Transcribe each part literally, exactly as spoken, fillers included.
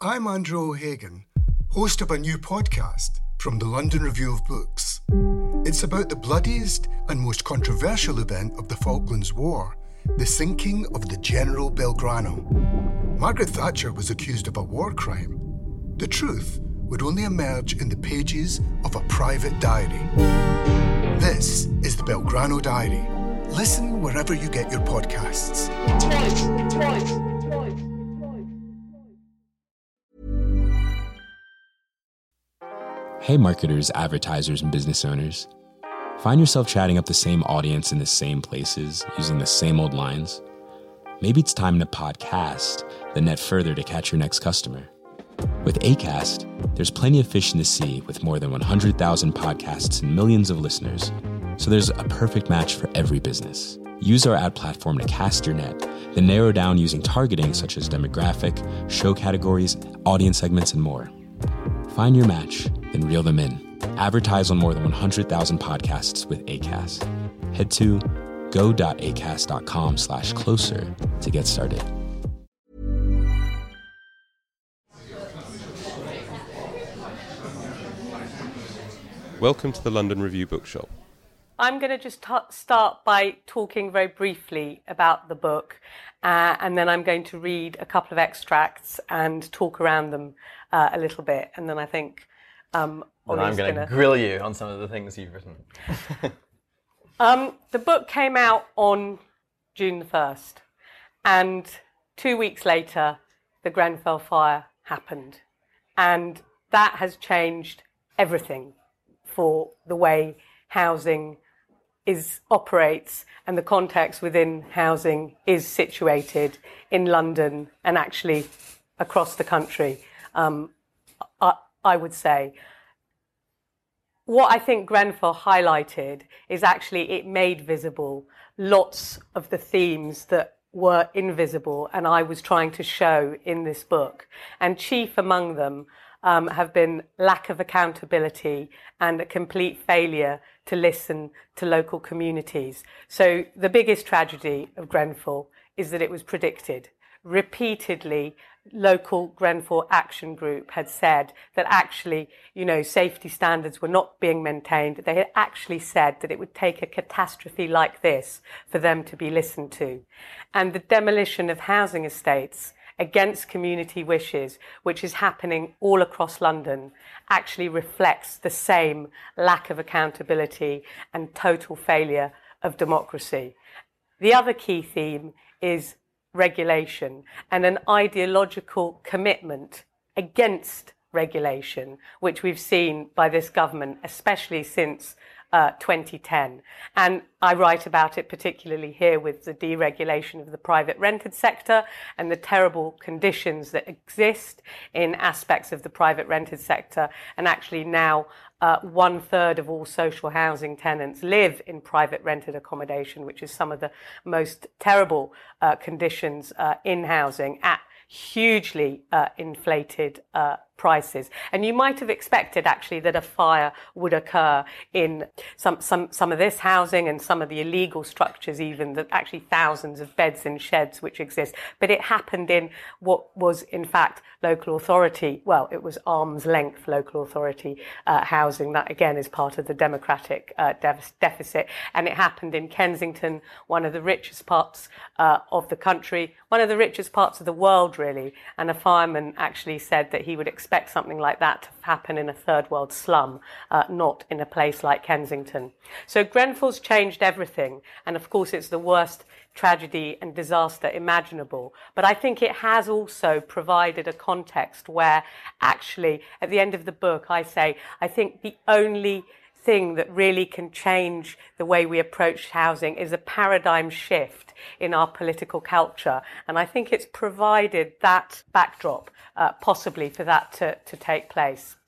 I'm Andrew O'Hagan, host of a new podcast from the London Review of Books. It's about the bloodiest and most controversial event of the Falklands War, the sinking of the General Belgrano. Margaret Thatcher was accused of a war crime. The truth would only emerge in the pages of a private diary. This is the Belgrano Diary. Listen wherever you get your podcasts. Twice, twice, twice, twice. Hey marketers, advertisers, and business owners. Find yourself chatting up the same audience in the same places, using the same old lines? Maybe it's time to podcast the net further to catch your next customer. With Acast, there's plenty of fish in the sea with more than one hundred thousand podcasts and millions of listeners. So there's a perfect match for every business. Use our ad platform to cast your net, then narrow down using targeting such as demographic, show categories, audience segments, and more. Find your match, then reel them in. Advertise on more than one hundred thousand podcasts with Acast. Head to go.acast.com slash closer to get started. Welcome to the London Review Bookshop. I'm going to just t- start by talking very briefly about the book, uh, and then I'm going to read a couple of extracts and talk around them uh, a little bit, and then I think um, And I'm going to grill you on some of the things you've written. um, the book came out on June the first, and two weeks later, the Grenfell fire happened, and that has changed everything for the way housing is operates and the context within housing is situated in London and actually across the country. Um, I, I would say what I think Grenfell highlighted is actually it made visible lots of the themes that were invisible and I was trying to show in this book. And chief among them um, have been lack of accountability and a complete failure to listen to local communities. So the biggest tragedy of Grenfell is that it was predicted. Repeatedly, local Grenfell Action Group had said that actually, you know, safety standards were not being maintained. They had actually said that it would take a catastrophe like this for them to be listened to. And the demolition of housing estates against community wishes, which is happening all across London, actually reflects the same lack of accountability and total failure of democracy. The other key theme is regulation and an ideological commitment against regulation, which we've seen by this government, especially since uh, twenty ten. And I write about it particularly here with the deregulation of the private rented sector and the terrible conditions that exist in aspects of the private rented sector. And actually now uh, one third of all social housing tenants live in private rented accommodation, which is some of the most terrible uh, conditions uh, in housing at hugely uh, inflated uh, prices. And you might have expected actually that a fire would occur in some, some, some of this housing and some of the illegal structures even, that actually thousands of beds and sheds which exist. But it happened in what was in fact local authority, well, it was arm's length local authority uh, housing. That again is part of the democratic uh, dev- deficit. And it happened in Kensington, one of the richest parts uh, of the country, one of the richest parts of the world really. And a fireman actually said that he would expect something like that to happen in a third world slum, uh, not in a place like Kensington. So Grenfell's changed everything. And of course, it's the worst tragedy and disaster imaginable. But I think it has also provided a context where actually, at the end of the book, I say, I think the only thing that really can change the way we approach housing is a paradigm shift in our political culture. And I think it's provided that backdrop, uh, possibly for that to, to take place.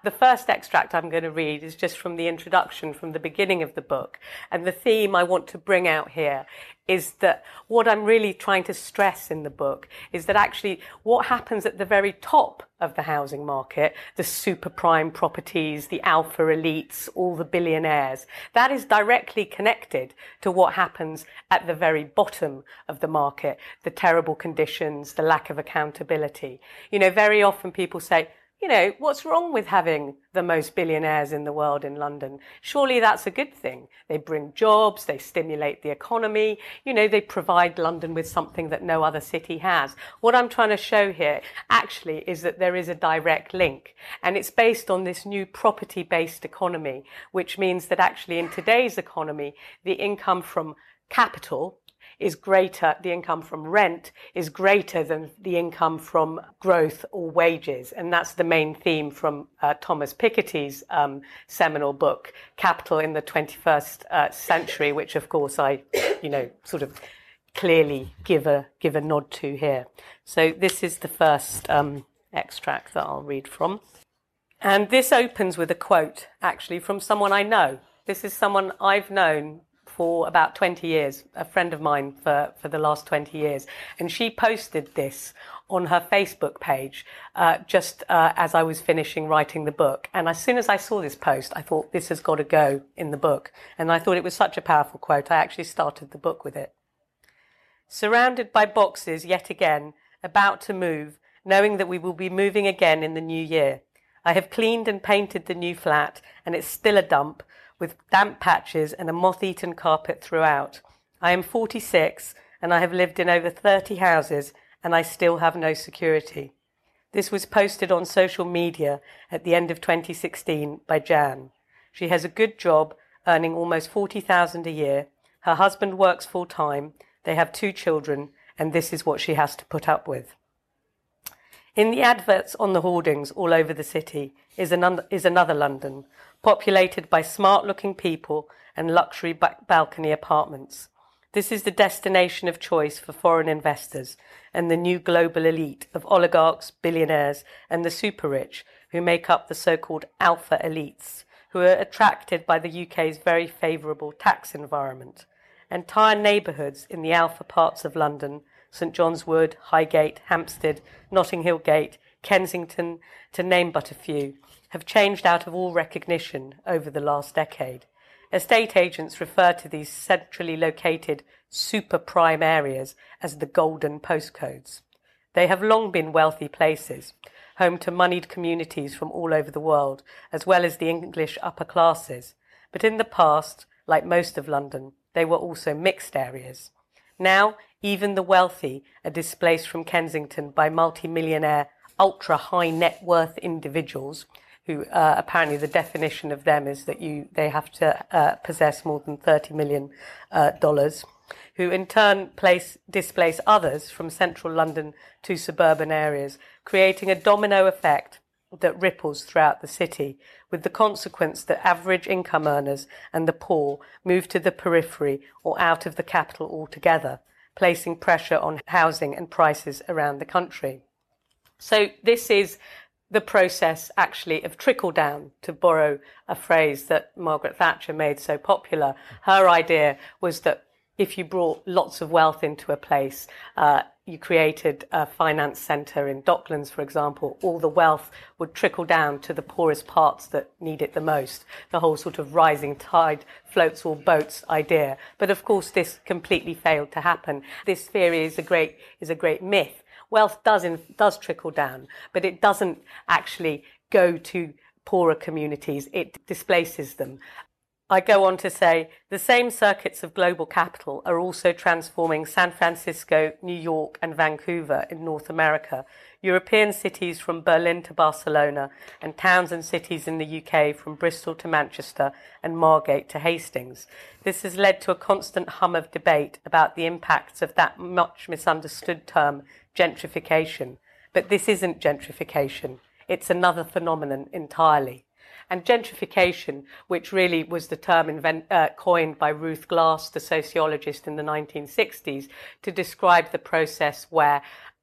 The first extract I'm going to read is just from the introduction, from the beginning of the book. And the theme I want to bring out here is that what I'm really trying to stress in the book is that actually what happens at the very top of the housing market, the super prime properties, the alpha elites, all the billionaires, that is directly connected to what happens at the very bottom of the market, the terrible conditions, the lack of accountability. You know, very often people say, you know, what's wrong with having the most billionaires in the world in London? Surely that's a good thing. They bring jobs, they stimulate the economy, you know, they provide London with something that no other city has. What I'm trying to show here actually is that there is a direct link, and it's based on this new property-based economy, which means that actually in today's economy, the income from capital is greater, the income from rent is greater than the income from growth or wages. And that's the main theme from uh, Thomas Piketty's um, seminal book, Capital in the twenty-first uh, Century, which of course I, you know, sort of clearly give a, give a nod to here. So this is the first um, extract that I'll read from. And this opens with a quote, actually, from someone I know. This is someone I've known for about twenty years, a friend of mine for, for the last twenty years. And she posted this on her Facebook page uh, just uh, as I was finishing writing the book. And as soon as I saw this post, I thought, this has got to go in the book. And I thought it was such a powerful quote, I actually started the book with it. Surrounded by boxes yet again, about to move, knowing that we will be moving again in the new year. I have cleaned and painted the new flat, and it's still a dump, with damp patches and a moth-eaten carpet throughout. I am forty-six, and I have lived in over thirty houses, and I still have no security. This was posted on social media at the end of twenty sixteen by Jan. She has a good job, earning almost forty thousand dollars a year. Her husband works full-time. They have two children, and this is what she has to put up with. In the adverts on the hoardings all over the city is, an, is another London, populated by smart-looking people and luxury ba- balcony apartments. This is the destination of choice for foreign investors and the new global elite of oligarchs, billionaires, and the super-rich who make up the so-called alpha elites, who are attracted by the U K's very favourable tax environment. Entire neighbourhoods in the alpha parts of London, St John's Wood, Highgate, Hampstead, Notting Hill Gate, Kensington, to name but a few, have changed out of all recognition over the last decade. Estate agents refer to these centrally located super prime areas as the golden postcodes. They have long been wealthy places, home to moneyed communities from all over the world, as well as the English upper classes. But in the past, like most of London, they were also mixed areas. Now, even the wealthy are displaced from Kensington by multi-millionaire, ultra-high net worth individuals who uh, apparently the definition of them is that you they have to uh, possess more than thirty million dollars, uh, who in turn place, displace others from central London to suburban areas, creating a domino effect that ripples throughout the city, with the consequence that average income earners and the poor move to the periphery or out of the capital altogether, placing pressure on housing and prices around the country. So this is the process actually of trickle down, to borrow a phrase that Margaret Thatcher made so popular. Her idea was that if you brought lots of wealth into a place, uh, you created a finance centre in Docklands, for example, all the wealth would trickle down to the poorest parts that need it the most. The whole sort of rising tide floats all boats idea. But of course, this completely failed to happen. This theory is a great, is a great myth. Wealth does, in, does trickle down, but it doesn't actually go to poorer communities. It displaces them. I go on to say, the same circuits of global capital are also transforming San Francisco, New York, and Vancouver in North America, European cities from Berlin to Barcelona, and towns and cities in the U K from Bristol to Manchester and Margate to Hastings. This has led to a constant hum of debate about the impacts of that much misunderstood term, gentrification. But this isn't gentrification. It's another phenomenon entirely. And gentrification, which really was the term invent, uh, coined by Ruth Glass, the sociologist in the nineteen sixties, to describe the process where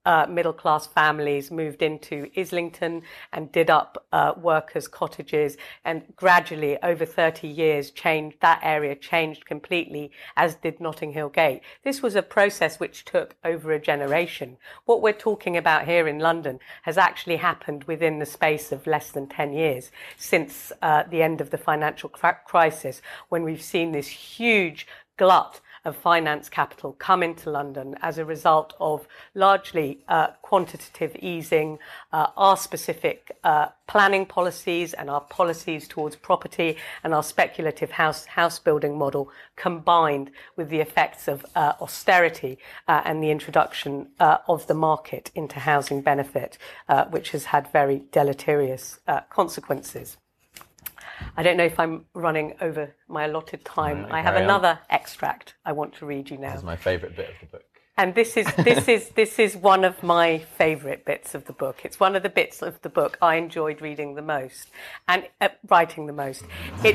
uh, middle-class families moved into Islington and did up uh, workers' cottages, and gradually, over thirty years, changed that area changed completely, as did Notting Hill Gate. This was a process which took over a generation. What we're talking about here in London has actually happened within the space of less than ten years, since uh, the end of the financial crisis, when we've seen this huge glut of finance capital come into London as a result of largely uh, quantitative easing, uh, our specific uh, planning policies and our policies towards property and our speculative house house building model, combined with the effects of uh, austerity uh, and the introduction uh, of the market into housing benefit, uh, which has had very deleterious uh, consequences. I don't know if I'm running over my allotted time. No, I have another on. extract I want to read you now. This is my favourite bit of the book. And this is this is this is one of my favourite bits of the book. It's one of the bits of the book I enjoyed reading the most and uh, writing the most. It's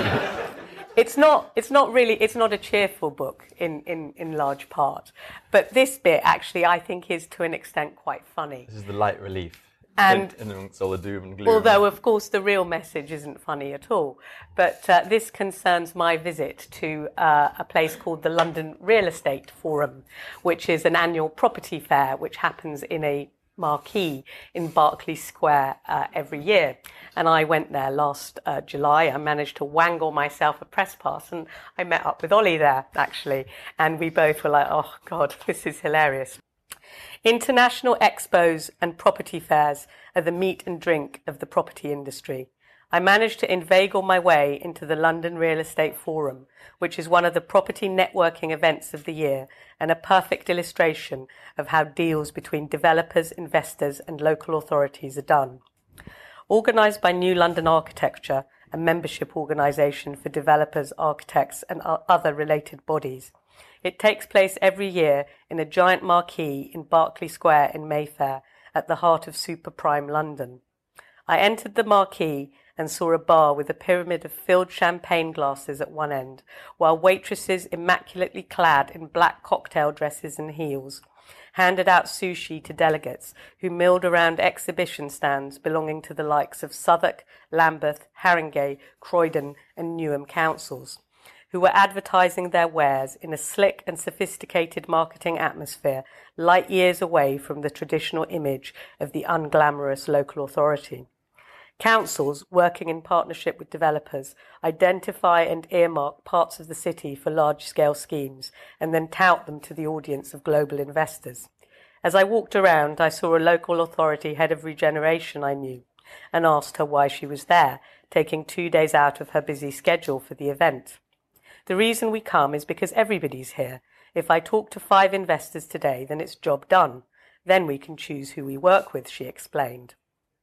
it's not it's not really it's not a cheerful book in, in, in large part, but this bit actually I think is to an extent quite funny. This is the light relief. And in, amongst all the doom and gloom. Although, of course, the real message isn't funny at all. But uh, this concerns my visit to uh, a place called the London Real Estate Forum, which is an annual property fair which happens in a marquee in Berkeley Square uh, every year. And I went there last uh, July. I managed to wangle myself a press pass, and I met up with Ollie there, actually. And we both were like, oh, God, this is hilarious. International expos and property fairs are the meat and drink of the property industry. I managed to inveigle my way into the London Real Estate Forum, which is one of the property networking events of the year and a perfect illustration of how deals between developers, investors and local authorities are done. Organised by New London Architecture, a membership organisation for developers, architects and other related bodies, it takes place every year in a giant marquee in Berkeley Square in Mayfair at the heart of super prime London. I entered the marquee and saw a bar with a pyramid of filled champagne glasses at one end, while waitresses immaculately clad in black cocktail dresses and heels handed out sushi to delegates who milled around exhibition stands belonging to the likes of Southwark, Lambeth, Haringey, Croydon and Newham councils, who were advertising their wares in a slick and sophisticated marketing atmosphere light years away from the traditional image of the unglamorous local authority. Councils, working in partnership with developers, identify and earmark parts of the city for large-scale schemes and then tout them to the audience of global investors. As I walked around, I saw a local authority head of regeneration I knew and asked her why she was there, taking two days out of her busy schedule for the event. The reason we come is because everybody's here. If I talk to five investors today, then it's job done. Then we can choose who we work with, she explained.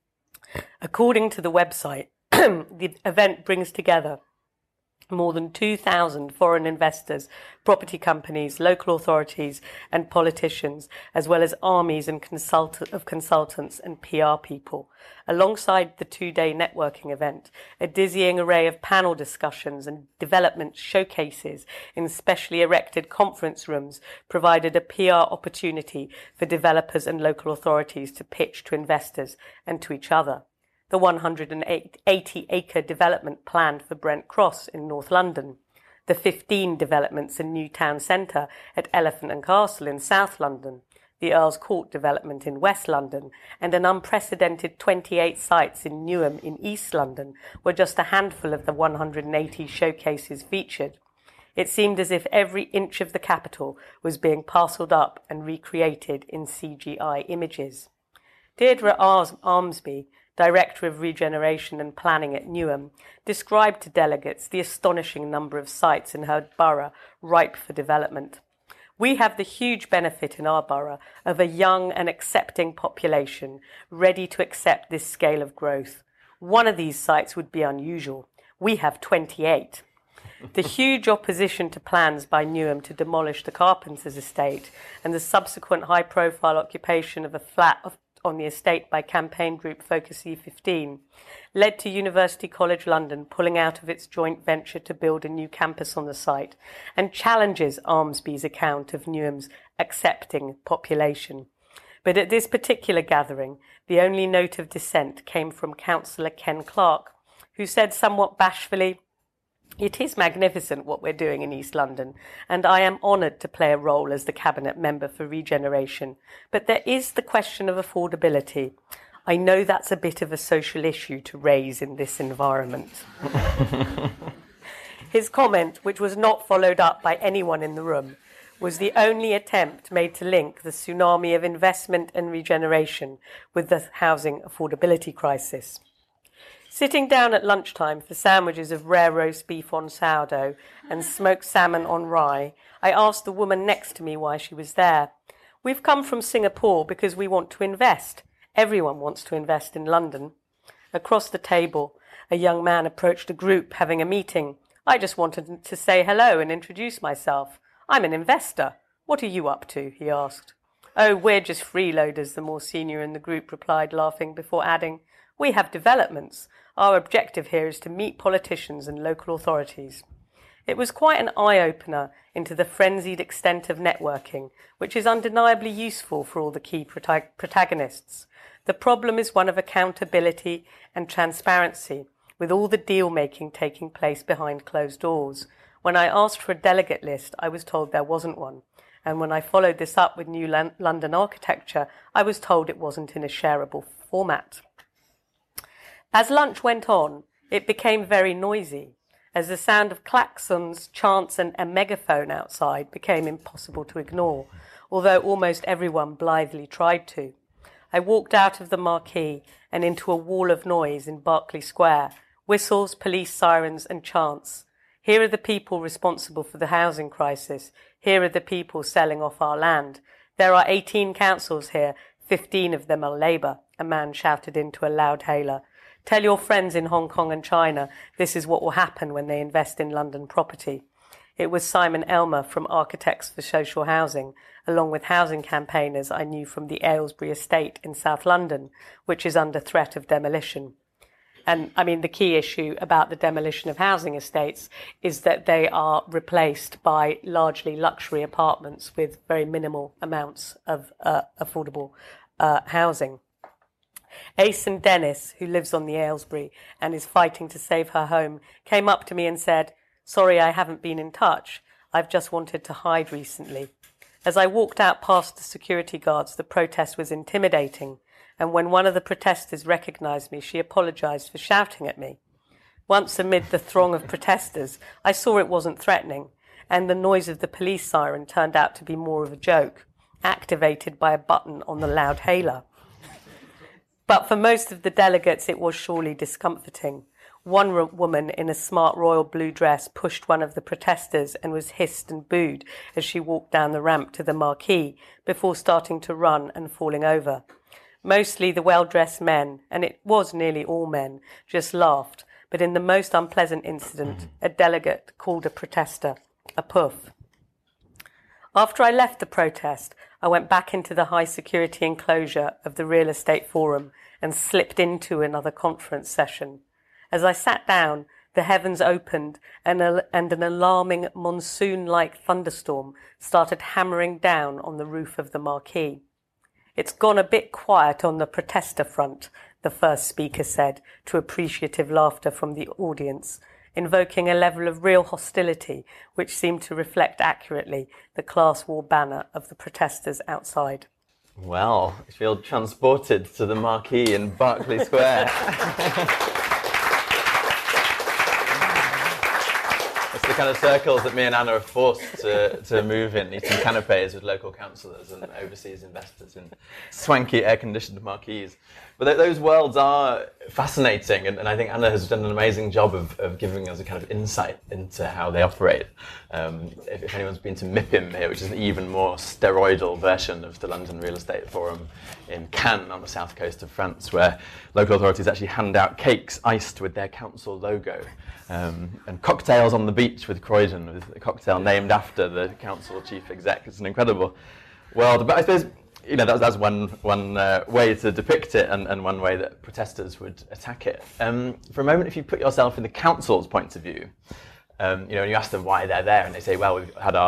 According to the website, the event brings together more than two thousand foreign investors, property companies, local authorities and politicians, as well as armies and consult- of consultants and P R people. Alongside the two-day networking event, a dizzying array of panel discussions and development showcases in specially erected conference rooms provided a P R opportunity for developers and local authorities to pitch to investors and to each other. The one hundred eighty acre development planned for Brent Cross in North London, the fifteen developments in New Town Centre at Elephant and Castle in South London, the Earl's Court development in West London, and an unprecedented twenty-eight sites in Newham in East London were just a handful of the one hundred eighty showcases featured. It seemed as if every inch of the capital was being parcelled up and recreated in C G I images. Deirdre Armsby, Director of Regeneration and Planning at Newham, described to delegates the astonishing number of sites in her borough ripe for development. We have the huge benefit in our borough of a young and accepting population ready to accept this scale of growth. One of these sites would be unusual. We have twenty-eight. The huge opposition to plans by Newham to demolish the Carpenters estate and the subsequent high-profile occupation of a flat of on the estate by campaign group Focus E fifteen, led to University College London pulling out of its joint venture to build a new campus on the site, and challenges Armsby's account of Newham's accepting population. But at this particular gathering, the only note of dissent came from Councillor Ken Clarke, who said somewhat bashfully, "It is magnificent what we're doing in East London, and I am honoured to play a role as the Cabinet Member for Regeneration. But there is the question of affordability. I know that's a bit of a social issue to raise in this environment." His comment, which was not followed up by anyone in the room, was the only attempt made to link the tsunami of investment and regeneration with the housing affordability crisis. Sitting down at lunchtime for sandwiches of rare roast beef on sourdough and smoked salmon on rye, I asked the woman next to me why she was there. "We've come from Singapore because we want to invest. Everyone wants to invest in London." Across the table, a young man approached a group having a meeting. "I just wanted to say hello and introduce myself. I'm an investor. What are you up to?" he asked. "Oh, we're just freeloaders," the more senior in the group replied, laughing, before adding, "We have developments. Our objective here is to meet politicians and local authorities." It was quite an eye-opener into the frenzied extent of networking, which is undeniably useful for all the key prota- protagonists. The problem is one of accountability and transparency, with all the deal-making taking place behind closed doors. When I asked for a delegate list, I was told there wasn't one. And when I followed this up with New L- London Architecture, I was told it wasn't in a shareable format. As lunch went on, it became very noisy, as the sound of klaxons, chants and a megaphone outside became impossible to ignore, although almost everyone blithely tried to. I walked out of the marquee and into a wall of noise in Berkeley Square, whistles, police sirens and chants. Here are the people responsible for the housing crisis. Here are the people selling off our land. There are eighteen councils here, fifteen of them are Labour, a man shouted into a loudhailer. Tell your friends in Hong Kong and China this is what will happen when they invest in London property. It was Simon Elmer from Architects for Social Housing, along with housing campaigners I knew from the Aylesbury estate in South London, which is under threat of demolition. And, I mean, the key issue about the demolition of housing estates is that they are replaced by largely luxury apartments with very minimal amounts of uh, affordable uh, housing. Asen Dennis, who lives on the Aylesbury and is fighting to save her home, came up to me and said, "Sorry, I haven't been in touch. I've just wanted to hide recently." As I walked out past the security guards, the protest was intimidating, and when one of the protesters recognised me, she apologised for shouting at me. Once amid the throng of protesters, I saw it wasn't threatening, and the noise of the police siren turned out to be more of a joke, activated by a button on the loudhailer. But for most of the delegates, it was surely discomforting. One ro- woman in a smart royal blue dress pushed one of the protesters and was hissed and booed as she walked down the ramp to the marquee before starting to run and falling over. Mostly the well-dressed men, and it was nearly all men, just laughed, but in the most unpleasant incident, a delegate called a protester a puff. After I left the protest, I went back into the high-security enclosure of the Real Estate Forum and slipped into another conference session. As I sat down, the heavens opened and, a, and an alarming monsoon-like thunderstorm started hammering down on the roof of the marquee. "It's gone a bit quiet on the protester front," the first speaker said, to appreciative laughter from the audience, invoking a level of real hostility which seemed to reflect accurately the class war banner of the protesters outside. Well, I feel transported to the marquee in Berkeley Square. It's the kind of circles that me and Anna are forced to, to move in, eating canapes with local councillors and overseas investors in swanky air-conditioned marquees. But th- those worlds are fascinating, and, and I think Anna has done an amazing job of, of giving us a kind of insight into how they operate. Um, if, if anyone's been to MIPIM here, which is an even more steroidal version of the London Real Estate Forum in Cannes on the south coast of France, where local authorities actually hand out cakes iced with their council logo, um, and cocktails on the beach with Croydon, with a cocktail named after the council chief exec. It's an incredible world. But I suppose, you know, that's, that's one one uh, way to depict it, and, and one way that protesters would attack it. Um, for a moment, if you put yourself in the council's point of view, um, you know, and you ask them why they're there, and they say, well, we've had our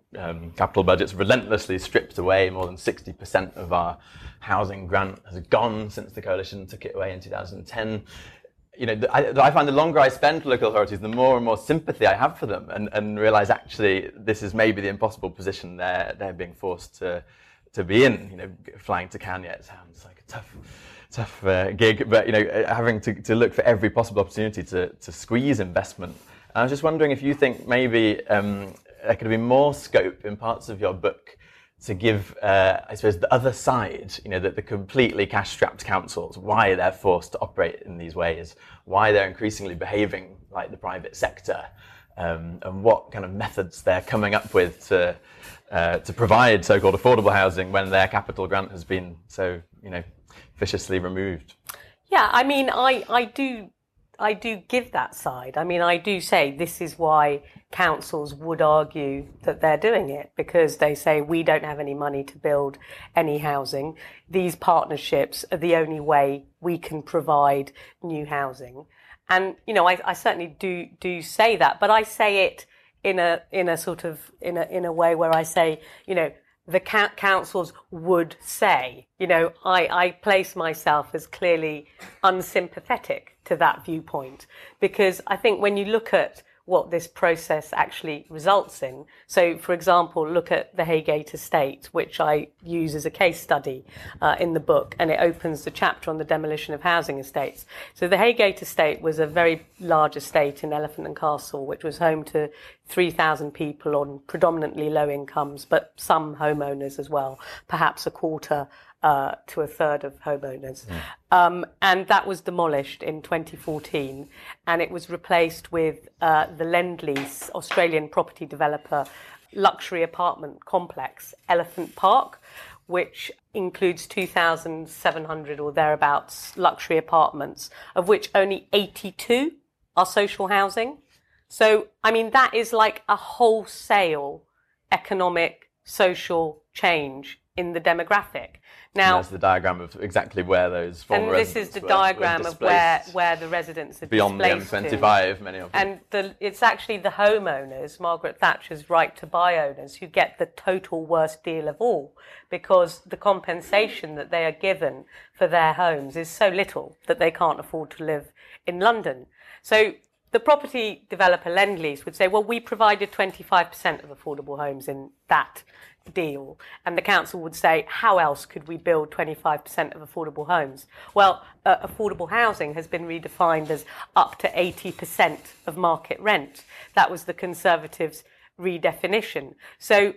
um, capital budgets relentlessly stripped away. More than sixty percent of our housing grant has gone since the coalition took it away in two thousand ten. You know, I, I find the longer I spend with local authorities, the more and more sympathy I have for them, and, and realise actually this is maybe the impossible position they're they're being forced to to be in. You know, flying to Cannes, it sounds like a tough tough uh, gig, but you know, having to, to look for every possible opportunity to to squeeze investment. And I was just wondering if you think maybe um, there could be more scope in parts of your book to give, uh, I suppose, the other side, you know, that the completely cash-strapped councils, why they're forced to operate in these ways, why they're increasingly behaving like the private sector, um, and what kind of methods they're coming up with to uh, to provide so-called affordable housing when their capital grant has been so, you know, viciously removed. Yeah, I mean, I, I do... I do give that side. I mean, I do say this is why councils would argue that they're doing it, because they say we don't have any money to build any housing. These partnerships are the only way we can provide new housing. And, you know, I, I certainly do do say that, but I say it in a in a sort of in a in a way where I say, you know, the councils would say, you know, I, I place myself as clearly unsympathetic to that viewpoint, because I think when you look at what this process actually results in, so for example, look at the Heygate estate, which I use as a case study uh, in the book, and it opens the chapter on the demolition of housing estates. So the Heygate estate was a very large estate in Elephant and Castle, which was home to three thousand people on predominantly low incomes, but some homeowners as well, perhaps a quarter uh, to a third of homeowners. Mm. Um, and that was demolished in twenty fourteen, and it was replaced with uh, the Lendlease Australian property developer luxury apartment complex, Elephant Park, which includes two thousand seven hundred or thereabouts luxury apartments, of which only eighty-two are social housing. So, I mean, that is like a wholesale economic, social change in the demographic. Now, and that's the diagram of exactly where those former residents residents And this is the were, diagram were of where, where the residents are beyond displaced the M twenty-five, to. Many of them. And the, it's actually the homeowners, Margaret Thatcher's right to buy owners, who get the total worst deal of all, because the compensation that they are given for their homes is so little that they can't afford to live in London. So the property developer Lendlease would say, well, we provided twenty-five percent of affordable homes in that deal. And the council would say, how else could we build twenty-five percent of affordable homes? Well, uh, affordable housing has been redefined as up to eighty percent of market rent. That was the Conservatives' redefinition. So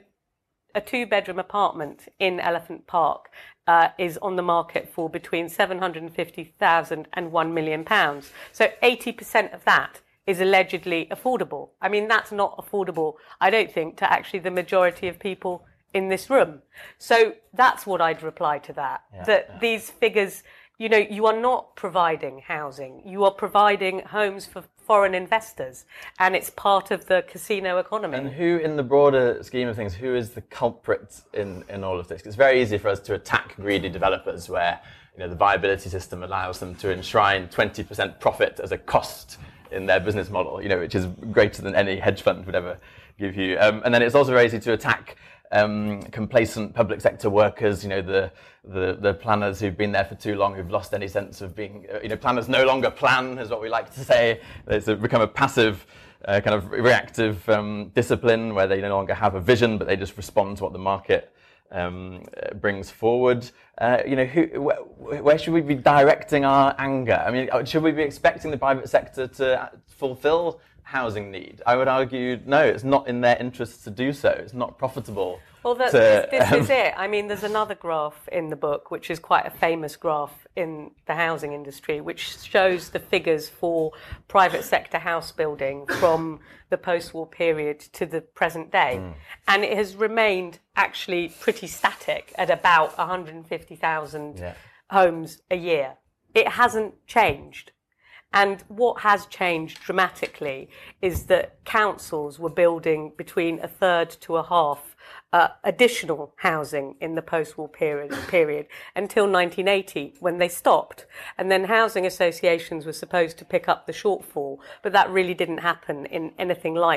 a two-bedroom apartment in Elephant Park uh, is on the market for between seven hundred fifty thousand and one million pounds. So eighty percent of that is allegedly affordable. I mean, that's not affordable, I don't think, to actually the majority of people in this room. So that's what I'd reply to that, yeah, that yeah. These figures, you know, you are not providing housing, you are providing homes for foreign investors, and it's part of the casino economy. And who, in the broader scheme of things, who is the culprit in, in all of this? It's very easy for us to attack greedy developers where, you know, the viability system allows them to enshrine twenty percent profit as a cost in their business model, you know, which is greater than any hedge fund would ever give you. Um, and then it's also very easy to attack um, complacent public sector workers, you know, the, the the planners who've been there for too long, who've lost any sense of being, uh, you know, planners no longer plan, is what we like to say. It's a, become a passive, uh, kind of reactive um, discipline where they no longer have a vision, but they just respond to what the market Um, brings forward. Uh, you know, who, wh- where should we be directing our anger? I mean, should we be expecting the private sector to fulfill housing need? I would argue, no, it's not in their interests to do so. It's not profitable. Well, that, to, this, this um, is it. I mean, there's another graph in the book, which is quite a famous graph in the housing industry, which shows the figures for private sector house building from the post-war period to the present day. Mm. And it has remained actually pretty static at about one hundred fifty thousand yeah. homes a year. It hasn't changed. And what has changed dramatically is that councils were building between a third to a half uh, additional housing in the post-war period, period until nineteen eighty, when they stopped. And then housing associations were supposed to pick up the shortfall, but that really didn't happen in anything like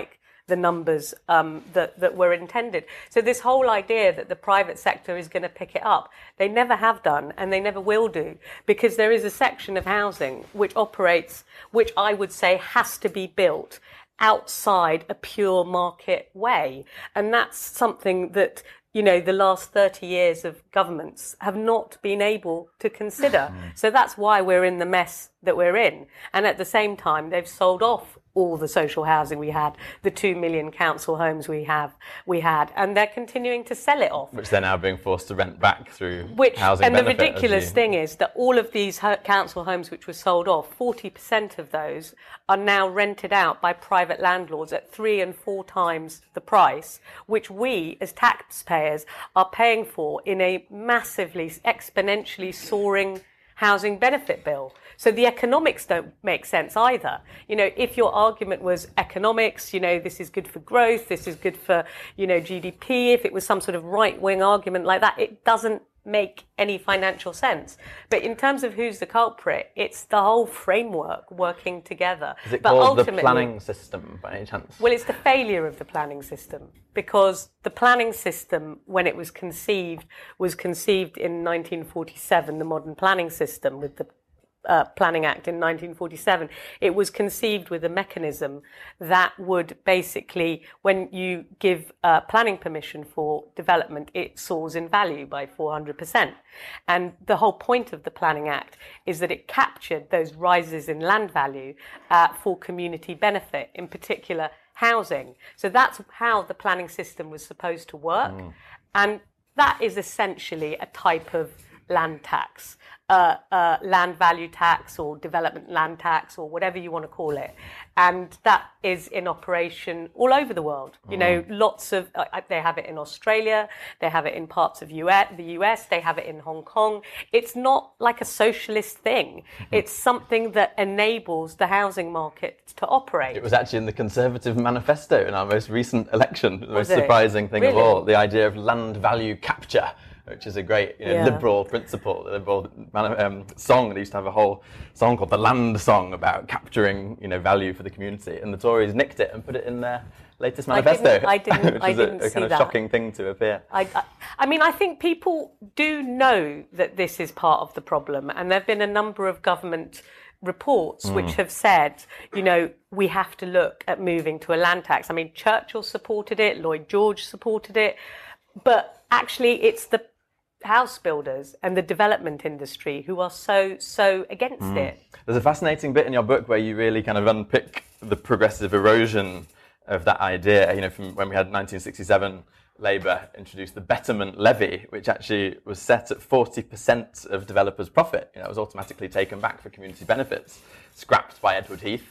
the numbers um, that, that were intended. So this whole idea that the private sector is going to pick it up, they never have done and they never will do, because there is a section of housing which operates, which I would say has to be built outside a pure market way. And that's something that, you know, the last thirty years of governments have not been able to consider. So that's why we're in the mess that we're in. And at the same time, they've sold off all the social housing we had, the two million council homes we have, we had, and they're continuing to sell it off. Which they're now being forced to rent back through Which, housing and benefit, the ridiculous you... thing is that all of these ho- council homes which were sold off, forty percent of those are now rented out by private landlords at three and four times the price, which we as taxpayers are paying for in a massively, exponentially soaring housing benefit bill. So the economics don't make sense either. You know, if your argument was economics, you know, this is good for growth, this is good for, you know, G D P, if it was some sort of right-wing argument like that, it doesn't make any financial sense. But in terms of who's the culprit, it's the whole framework working together. Is it but called the ultimately, planning system by any chance? Well, it's the failure of the planning system, because the planning system, when it was conceived, was conceived in nineteen forty-seven, the modern planning system with the Uh, Planning Act in nineteen forty-seven. It was conceived with a mechanism that would basically, when you give uh, planning permission for development, it soars in value by four hundred percent. And the whole point of the Planning Act is that it captured those rises in land value uh, for community benefit, in particular housing. So that's how the planning system was supposed to work. Mm. And that is essentially a type of land tax. Uh, uh, land value tax or development land tax or whatever you want to call it. And that is in operation all over the world. You know, mm. lots of, uh, they have it in Australia, they have it in parts of U S, the U S, they have it in Hong Kong. It's not like a socialist thing. Mm-hmm. It's something that enables the housing market to operate. It was actually in the Conservative manifesto in our most recent election, the was most it? surprising thing Really? of all, the idea of land value capture, which is a great, you know, yeah. liberal principle, a liberal um, song. They used to have a whole song called the Land Song about capturing, you know, value for the community, and the Tories nicked it and put it in their latest manifesto. I didn't, I didn't, which I is didn't a, a see kind of that. shocking thing to appear. I, I, I mean, I think people do know that this is part of the problem, and there have been a number of government reports mm. which have said, you know, we have to look at moving to a land tax. I mean, Churchill supported it, Lloyd George supported it, but actually it's the house builders and the development industry who are so, so against mm. it. There's a fascinating bit in your book where you really kind of unpick the progressive erosion of that idea. You know, from when we had nineteen sixty-seven, Labour introduced the Betterment Levy, which actually was set at forty percent of developers' profit. You know, it was automatically taken back for community benefits, scrapped by Edward Heath.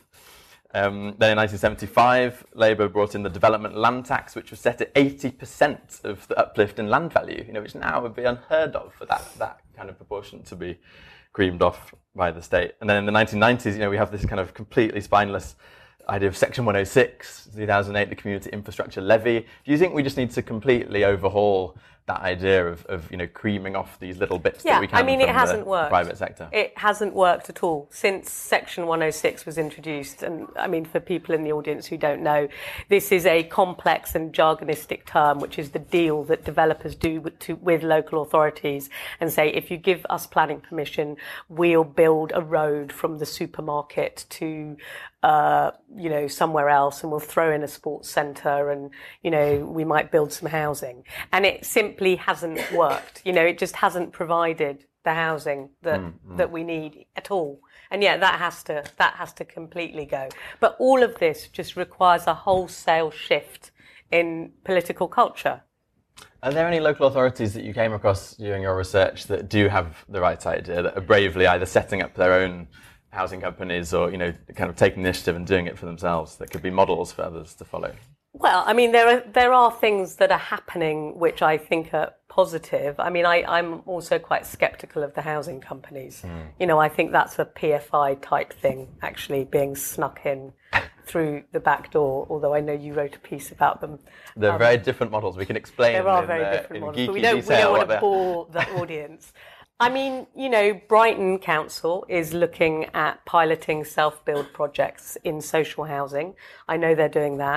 Um, then in nineteen seventy-five, Labour brought in the development land tax, which was set at eighty percent of the uplift in land value, you know, which now would be unheard of for that, that kind of proportion to be creamed off by the state. And then in the nineteen nineties, you know, we have this kind of completely spineless idea of Section one oh six, two thousand eight, the Community Infrastructure Levy. Do you think we just need to completely overhaul that idea of, of you know, creaming off these little bits yeah, that we can I mean, from it hasn't the worked. private sector? It hasn't worked at all since Section one oh six was introduced. And I mean, for people in the audience who don't know, this is a complex and jargonistic term, which is the deal that developers do with, to, with local authorities and say, if you give us planning permission, we'll build a road from the supermarket to Uh, you know, somewhere else, and we'll throw in a sports centre, and, you know, we might build some housing. And it simply hasn't worked. You know, it just hasn't provided the housing that mm, mm. that we need at all. And yeah, that has to that has to completely go. But all of this just requires a wholesale shift in political culture. Are there any local authorities that you came across during your research that do have the right idea, that are bravely either setting up their own housing companies or, you know, kind of taking initiative and doing it for themselves, that could be models for others to follow? Well, I mean, there are there are things that are happening which I think are positive. I mean, I, I'm also quite sceptical of the housing companies. Mm. You know, I think that's a P F I type thing, actually being snuck in through the back door, although I know you wrote a piece about them. They're um, very different models. We can explain There are in, very uh, different in models, but we geeky don't, we detail don't what want to bore the audience. I mean, you know, Brighton Council is looking at piloting self-build projects in social housing. I know they're doing that.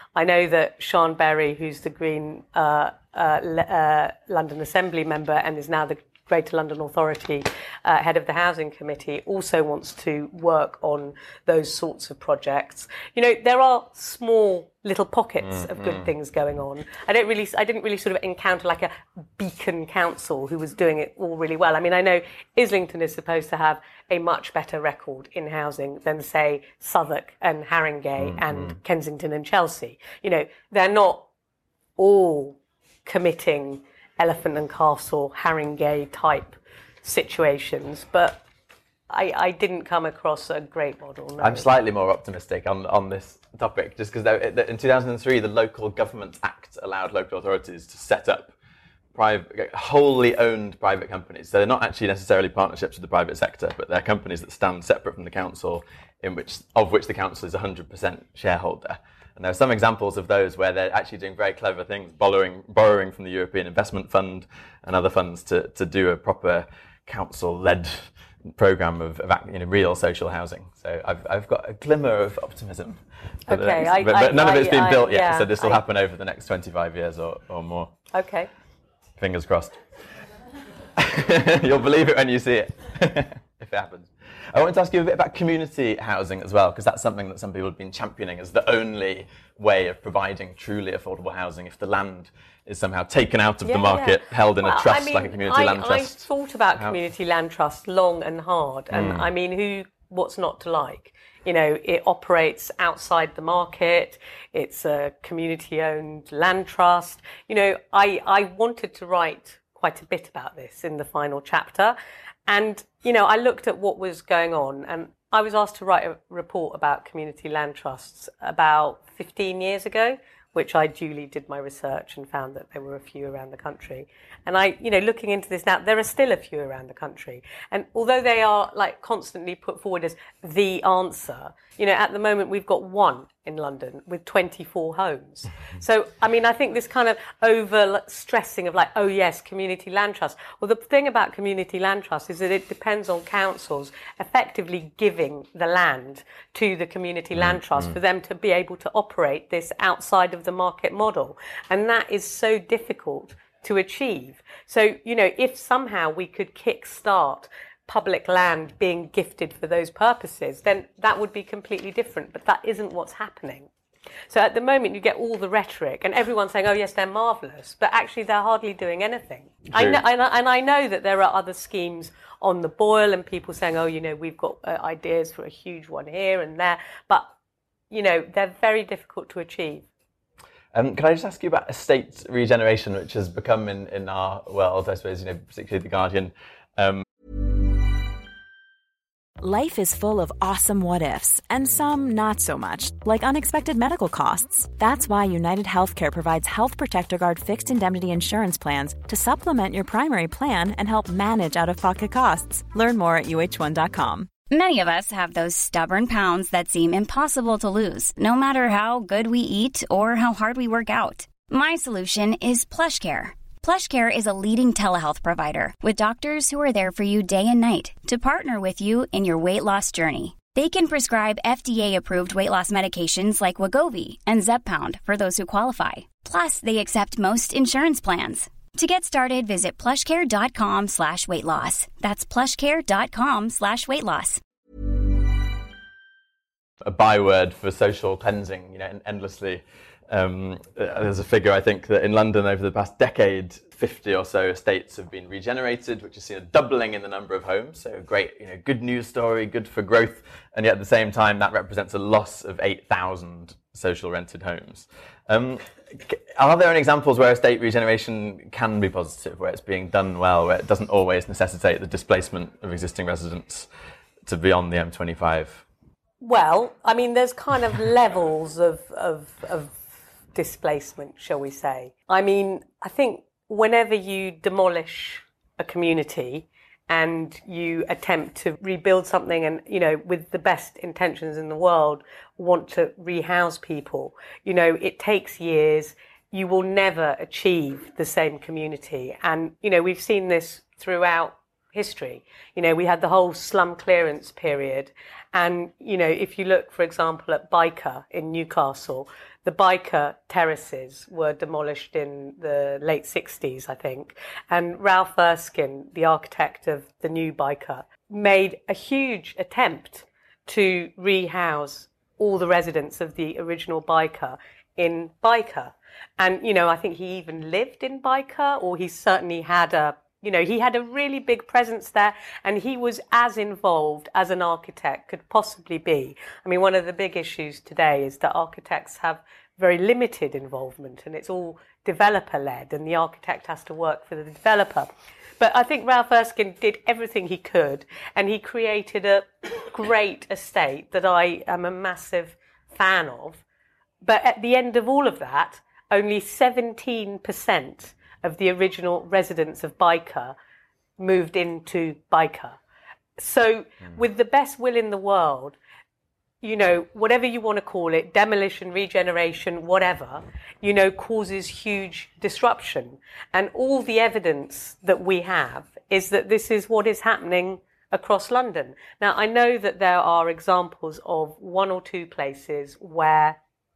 I know that Sian Berry, who's the Green uh, uh, uh, London Assembly member and is now the Greater London Authority uh, head of the Housing Committee, also wants to work on those sorts of projects. You know, there are small little pockets mm, of good mm. things going on. I don't really, I didn't really sort of encounter like a beacon council who was doing it all really well. I mean, I know Islington is supposed to have a much better record in housing than, say, Southwark and Haringey mm, and mm. Kensington and Chelsea. You know, they're not all committing Elephant and Castle, Haringey type situations, but I, I didn't come across a great model. No. I'm slightly more optimistic on, on this topic, just because in two thousand three, the Local Government Act allowed local authorities to set up private, wholly owned private companies. So they're not actually necessarily partnerships with the private sector, but they're companies that stand separate from the council, in which of which the council is one hundred percent shareholder. And there are some examples of those where they're actually doing very clever things, borrowing, borrowing from the European Investment Fund and other funds to, to do a proper council-led programme of, of you know, real social housing. So I've I've got a glimmer of optimism. Okay, next, I, but, I, but none I, of it's been I, built yet, yeah, so this will I, happen over the next twenty-five years or, or more. Okay. Fingers crossed. You'll believe it when you see it, if it happens. I wanted to ask you a bit about community housing as well, because that's something that some people have been championing as the only way of providing truly affordable housing if the land is somehow taken out of yeah, the market, yeah. held in well, a trust I mean, like a community I, land trust. I thought about How? community land trust long and hard, and mm. I mean, who, what's not to like? You know, it operates outside the market. It's a community-owned land trust. You know, I, I wanted to write quite a bit about this in the final chapter. And, you know, I looked at what was going on, and I was asked to write a report about community land trusts about fifteen years ago, which I duly did my research and found that there were a few around the country. And I, you know, looking into this now, there are still a few around the country. And although they are like constantly put forward as the answer, you know, at the moment we've got one in London with twenty-four homes. So, I mean, I think this kind of over stressing of like, oh yes, community land trust. Well, the thing about community land trust is that it depends on councils effectively giving the land to the community mm-hmm. land trust for them to be able to operate this outside of the market model. And that is so difficult to achieve. So, you know, if somehow we could kickstart public land being gifted for those purposes, then that would be completely different. But that isn't what's happening. So at the moment, you get all the rhetoric and everyone's saying, oh, yes, they're marvellous, but actually they're hardly doing anything. I know, and, I, and I know that there are other schemes on the boil and people saying, oh, you know, we've got uh, ideas for a huge one here and there, but, you know, they're very difficult to achieve. Um, can I just ask you about estate regeneration, which has become in, in our world, I suppose, you know, particularly The Guardian. Um... Life is full of awesome what-ifs, and some not so much, like unexpected medical costs. That's why United Healthcare provides Health Protector Guard fixed indemnity insurance plans to supplement your primary plan and help manage out-of-pocket costs. Learn more at U H one dot com. Many of us have those stubborn pounds that seem impossible to lose, no matter how good we eat or how hard we work out. My solution is PlushCare. PlushCare is a leading telehealth provider with doctors who are there for you day and night to partner with you in your weight loss journey. They can prescribe F D A-approved weight loss medications like Wegovy and Zepbound for those who qualify. Plus, they accept most insurance plans. To get started, visit plushcare.com slash weight loss. That's plushcare.com slash weight loss. A byword for social cleansing, you know, endlessly. Um, there's a figure, I think, that in London over the past decade, fifty or so estates have been regenerated, which has seen a doubling in the number of homes. So great, you know, good news story, good for growth. And yet at the same time, that represents a loss of eight thousand social rented homes. Um, are there any examples where estate regeneration can be positive, where it's being done well, where it doesn't always necessitate the displacement of existing residents to beyond the M twenty-five? Well, I mean, there's kind of levels of, of, of displacement, shall we say. I mean, I think whenever you demolish a community and you attempt to rebuild something and, you know, with the best intentions in the world, want to rehouse people, you know, it takes years. You will never achieve the same community. And, you know, we've seen this throughout history. You know, we had the whole slum clearance period. And, you know, if you look, for example, at Byker in Newcastle, the Byker terraces were demolished in the late sixties, I think. And Ralph Erskine, the architect of the new Byker, made a huge attempt to rehouse all the residents of the original Byker in Byker. And, you know, I think he even lived in Byker, or he certainly had a, you know, he had a really big presence there, and he was as involved as an architect could possibly be. I mean, one of the big issues today is that architects have very limited involvement, and it's all developer-led, and the architect has to work for the developer. But I think Ralph Erskine did everything he could, and he created a great estate that I am a massive fan of. But at the end of all of that, only seventeen percent of the original residents of Byker moved into Byker. So mm. with the best will in the world, you know, whatever you want to call it, demolition, regeneration, whatever, you know, causes huge disruption. And all the evidence that we have is that this is what is happening across London. Now, I know that there are examples of one or two places where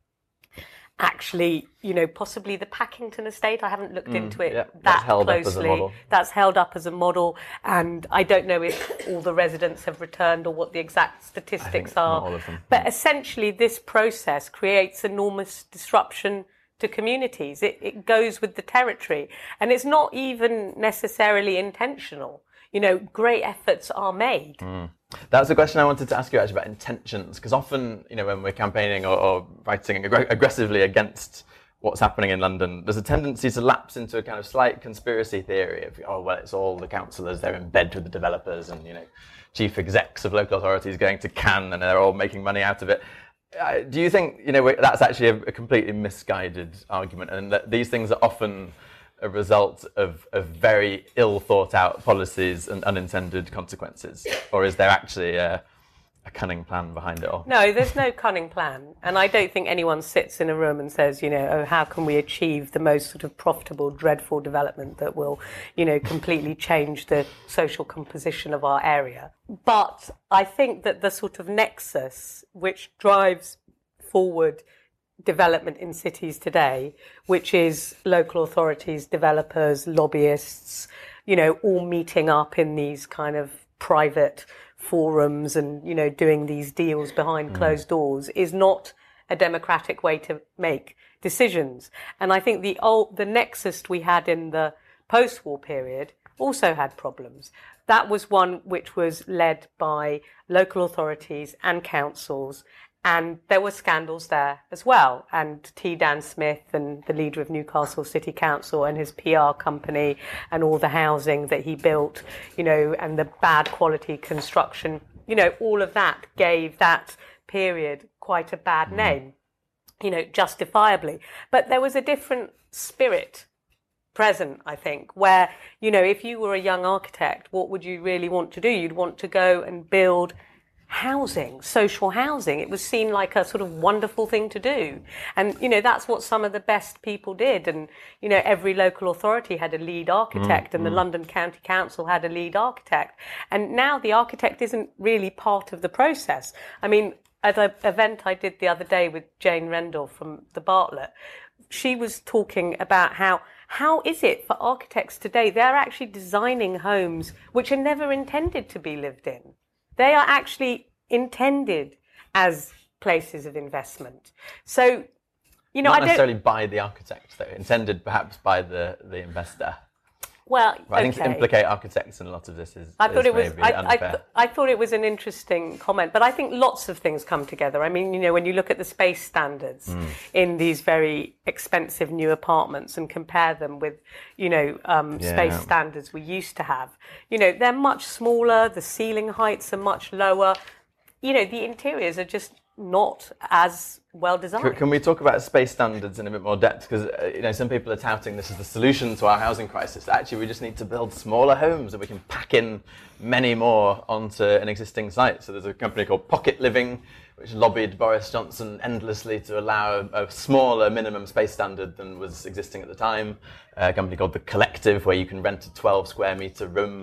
actually, you know, possibly the Packington estate, I haven't looked mm, into it yeah, that that's held closely. Up as a model. That's held up as a model, and I don't know if all the residents have returned or what the exact statistics are. Not all of them. But essentially, this process creates enormous disruption to communities. It, it goes with the territory, and it's not even necessarily intentional. You know, great efforts are made. Mm. That's a question I wanted to ask you actually about intentions, because often, you know, when we're campaigning or, or writing ag- aggressively against what's happening in London, there's a tendency to lapse into a kind of slight conspiracy theory of, oh, well, it's all the councillors, they're in bed with the developers, and, you know, chief execs of local authorities going to Cannes and they're all making money out of it. Uh, do you think, you know, that's actually a, a completely misguided argument, and that these things are often a result of, of very ill thought out policies and unintended consequences? Or is there actually a, a cunning plan behind it all? No, there's no cunning plan. And I don't think anyone sits in a room and says, you know, oh, how can we achieve the most sort of profitable, dreadful development that will, you know, completely change the social composition of our area. But I think that the sort of nexus which drives forward development in cities today, which is local authorities, developers, lobbyists, you know, all meeting up in these kind of private forums and, you know, doing these deals behind mm. closed doors, is not a democratic way to make decisions. And I think the old, the nexus we had in the post-war period also had problems. That was one which was led by local authorities and councils, and there were scandals there as well. And T. Dan Smith, and the leader of Newcastle City Council, and his P R company, and all the housing that he built, you know, and the bad quality construction, you know, all of that gave that period quite a bad name, you know, justifiably. But there was a different spirit present, I think, where, you know, if you were a young architect, what would you really want to do? You'd want to go and build housing, social housing. It was seen like a sort of wonderful thing to do. And, you know, that's what some of the best people did. And, you know, every local authority had a lead architect, mm, and mm. the London County Council had a lead architect. And now the architect isn't really part of the process. I mean, at an event I did the other day with Jane Rendell from the Bartlett, she was talking about how How is it for architects today? They're actually designing homes which are never intended to be lived in. They are actually intended as places of investment. So, you know, not I don't necessarily by the architect, though. Intended perhaps by the, the investor. Well, but I okay. think to implicate architects in a lot of this is, I thought is it was. maybe I, unfair. I, th- I thought it was an interesting comment, but I think lots of things come together. I mean, you know, when you look at the space standards mm. in these very expensive new apartments and compare them with, you know, um, yeah. space standards we used to have, you know, they're much smaller. The ceiling heights are much lower. You know, the interiors are just not as well designed. Can, can we talk about space standards in a bit more depth? Because uh, you know, some people are touting this as the solution to our housing crisis. Actually, we just need to build smaller homes and we can pack in many more onto an existing site. So there's a company called Pocket Living, which lobbied Boris Johnson endlessly to allow a, a smaller minimum space standard than was existing at the time. Uh, a company called The Collective, where you can rent a twelve square metre room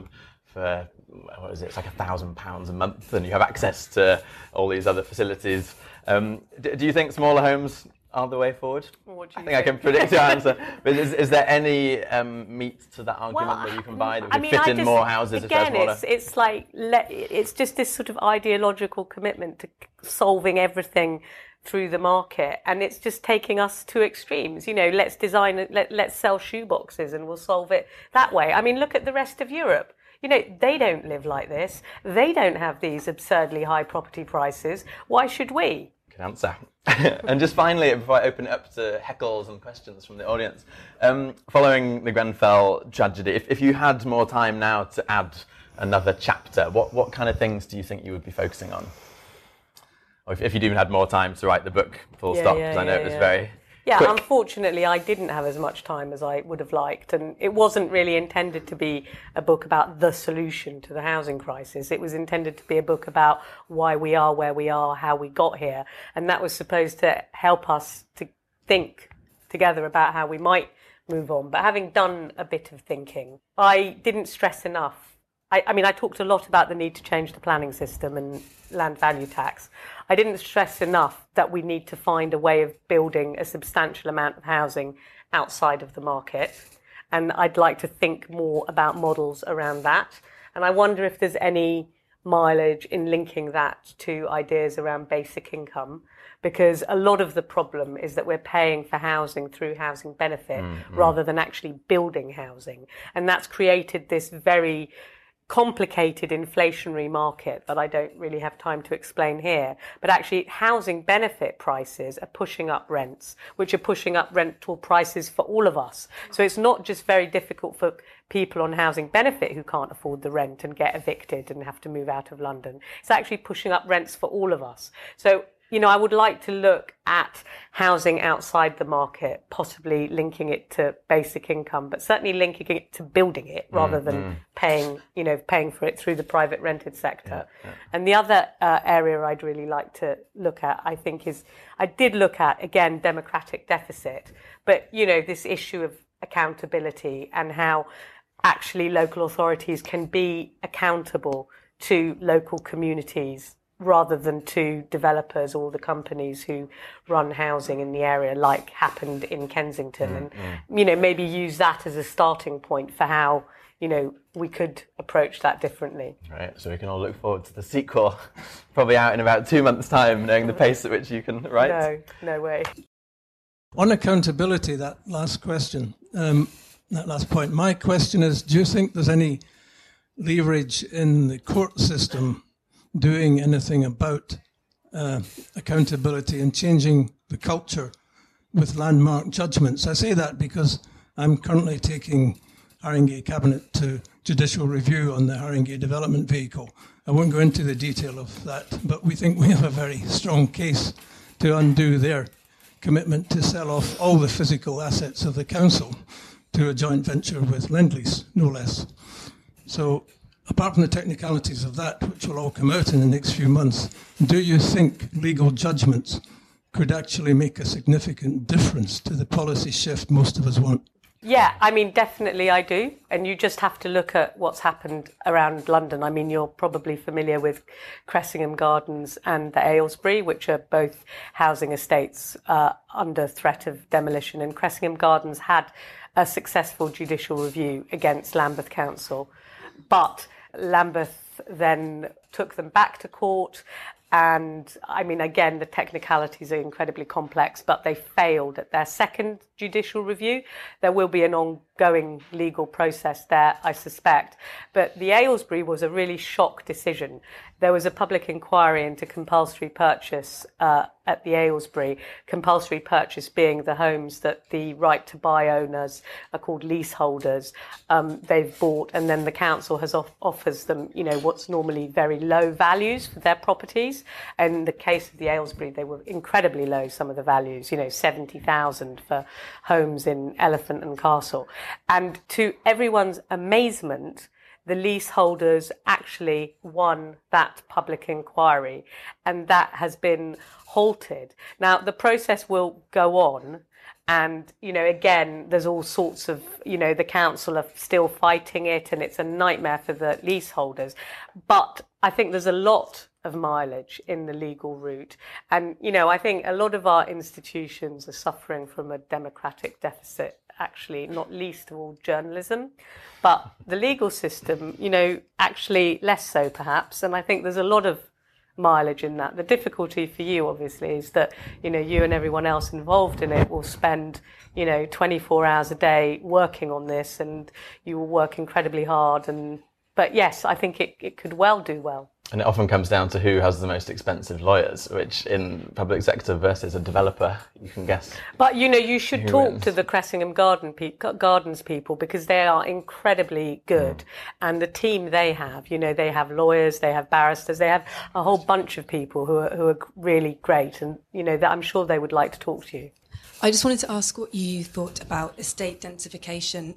for, what is it, it's like a thousand pounds a month, and you have access to all these other facilities. Um, do, do you think smaller homes are the way forward? What do I you think, think I can predict your answer. But is, is there any um, meat to that argument well, that you can buy that would I mean, fit I in just, more houses again, if they're smaller? It's, it's like, it's just this sort of ideological commitment to solving everything through the market, and it's just taking us to extremes. You know, let's design it, let, let's sell shoeboxes and we'll solve it that way. I mean, look at the rest of Europe. You know, they don't live like this. They don't have these absurdly high property prices. Why should we? Good answer. And just finally, before I open it up to heckles and questions from the audience, um, following the Grenfell tragedy, if, if you had more time now to add another chapter, what, what kind of things do you think you would be focusing on? Or if, if you'd even had more time to write the book, full yeah, stop, yeah, because I know yeah, it was yeah. very Yeah, quick. Unfortunately, I didn't have as much time as I would have liked, and it wasn't really intended to be a book about the solution to the housing crisis. It was intended to be a book about why we are where we are, how we got here, and that was supposed to help us to think together about how we might move on. But having done a bit of thinking, I didn't stress enough. I, I mean, I talked a lot about the need to change the planning system and land value tax. I didn't stress enough that we need to find a way of building a substantial amount of housing outside of the market. And I'd like to think more about models around that. And I wonder if there's any mileage in linking that to ideas around basic income, because a lot of the problem is that we're paying for housing through housing benefit mm-hmm. rather than actually building housing. And that's created this very complicated inflationary market that I don't really have time to explain here. But actually, housing benefit prices are pushing up rents, which are pushing up rental prices for all of us. So it's not just very difficult for people on housing benefit who can't afford the rent and get evicted and have to move out of London. It's actually pushing up rents for all of us. So, you know, I would like to look at housing outside the market, possibly linking it to basic income, but certainly linking it to building it rather than mm-hmm. paying, you know, paying for it through the private rented sector. Yeah, yeah. And the other uh, area I'd really like to look at, I think, is I did look at, again, democratic deficit, but, you know, this issue of accountability and how actually local authorities can be accountable to local communities rather than to developers or the companies who run housing in the area, like happened in Kensington. Mm, and, mm. you know, maybe use that as a starting point for how, you know, we could approach that differently. Right, so we can all look forward to the sequel, probably out in about two months' time, knowing the pace at which you can write. No, no way. On accountability, that last question, um, that last point, my question is, do you think there's any leverage in the court system doing anything about uh, accountability and changing the culture with landmark judgments? I say that because I'm currently taking Haringey Cabinet to judicial review on the Haringey development vehicle. I won't go into the detail of that, but we think we have a very strong case to undo their commitment to sell off all the physical assets of the council to a joint venture with Lendlease, no less. So, apart from the technicalities of that, which will all come out in the next few months, do you think legal judgments could actually make a significant difference to the policy shift most of us want? Yeah, I mean, definitely I do. And you just have to look at what's happened around London. I mean, you're probably familiar with Cressingham Gardens and the Aylesbury, which are both housing estates uh, under threat of demolition. And Cressingham Gardens had a successful judicial review against Lambeth Council. But Lambeth then took them back to court. And I mean, again, the technicalities are incredibly complex, but they failed at their second judicial review. There will be an ongoing legal process there, I suspect. But the Aylesbury was a really shock decision. There was a public inquiry into compulsory purchase uh, at the Aylesbury, compulsory purchase being the homes that the right to buy owners are called leaseholders. Um, they've bought, and then the council has off- offers them, you know, what's normally very low values for their properties. And in the case of the Aylesbury, they were incredibly low, some of the values, you know, seventy thousand for homes in Elephant and Castle. And to everyone's amazement, the leaseholders actually won that public inquiry, and that has been halted. Now, the process will go on. And, you know, again, there's all sorts of, you know, the council are still fighting it, and it's a nightmare for the leaseholders. But I think there's a lot of mileage in the legal route. And, you know, I think a lot of our institutions are suffering from a democratic deficit, actually, not least of all journalism. But the legal system, you know, actually less so perhaps. And I think there's a lot of mileage in that. The difficulty for you, obviously, is that, you know, you and everyone else involved in it will spend, you know, twenty-four hours a day working on this, and you will work incredibly hard. And but yes, I think it, it could well do well. And it often comes down to who has the most expensive lawyers, which in public sector versus a developer, you can guess. But, you know, you should talk wins. to the Cressingham Garden pe- Gardens people, because they are incredibly good. Mm. And the team they have, you know, they have lawyers, they have barristers, they have a whole bunch of people who are, who are really great. And, you know, that I'm sure they would like to talk to you. I just wanted to ask what you thought about estate densification.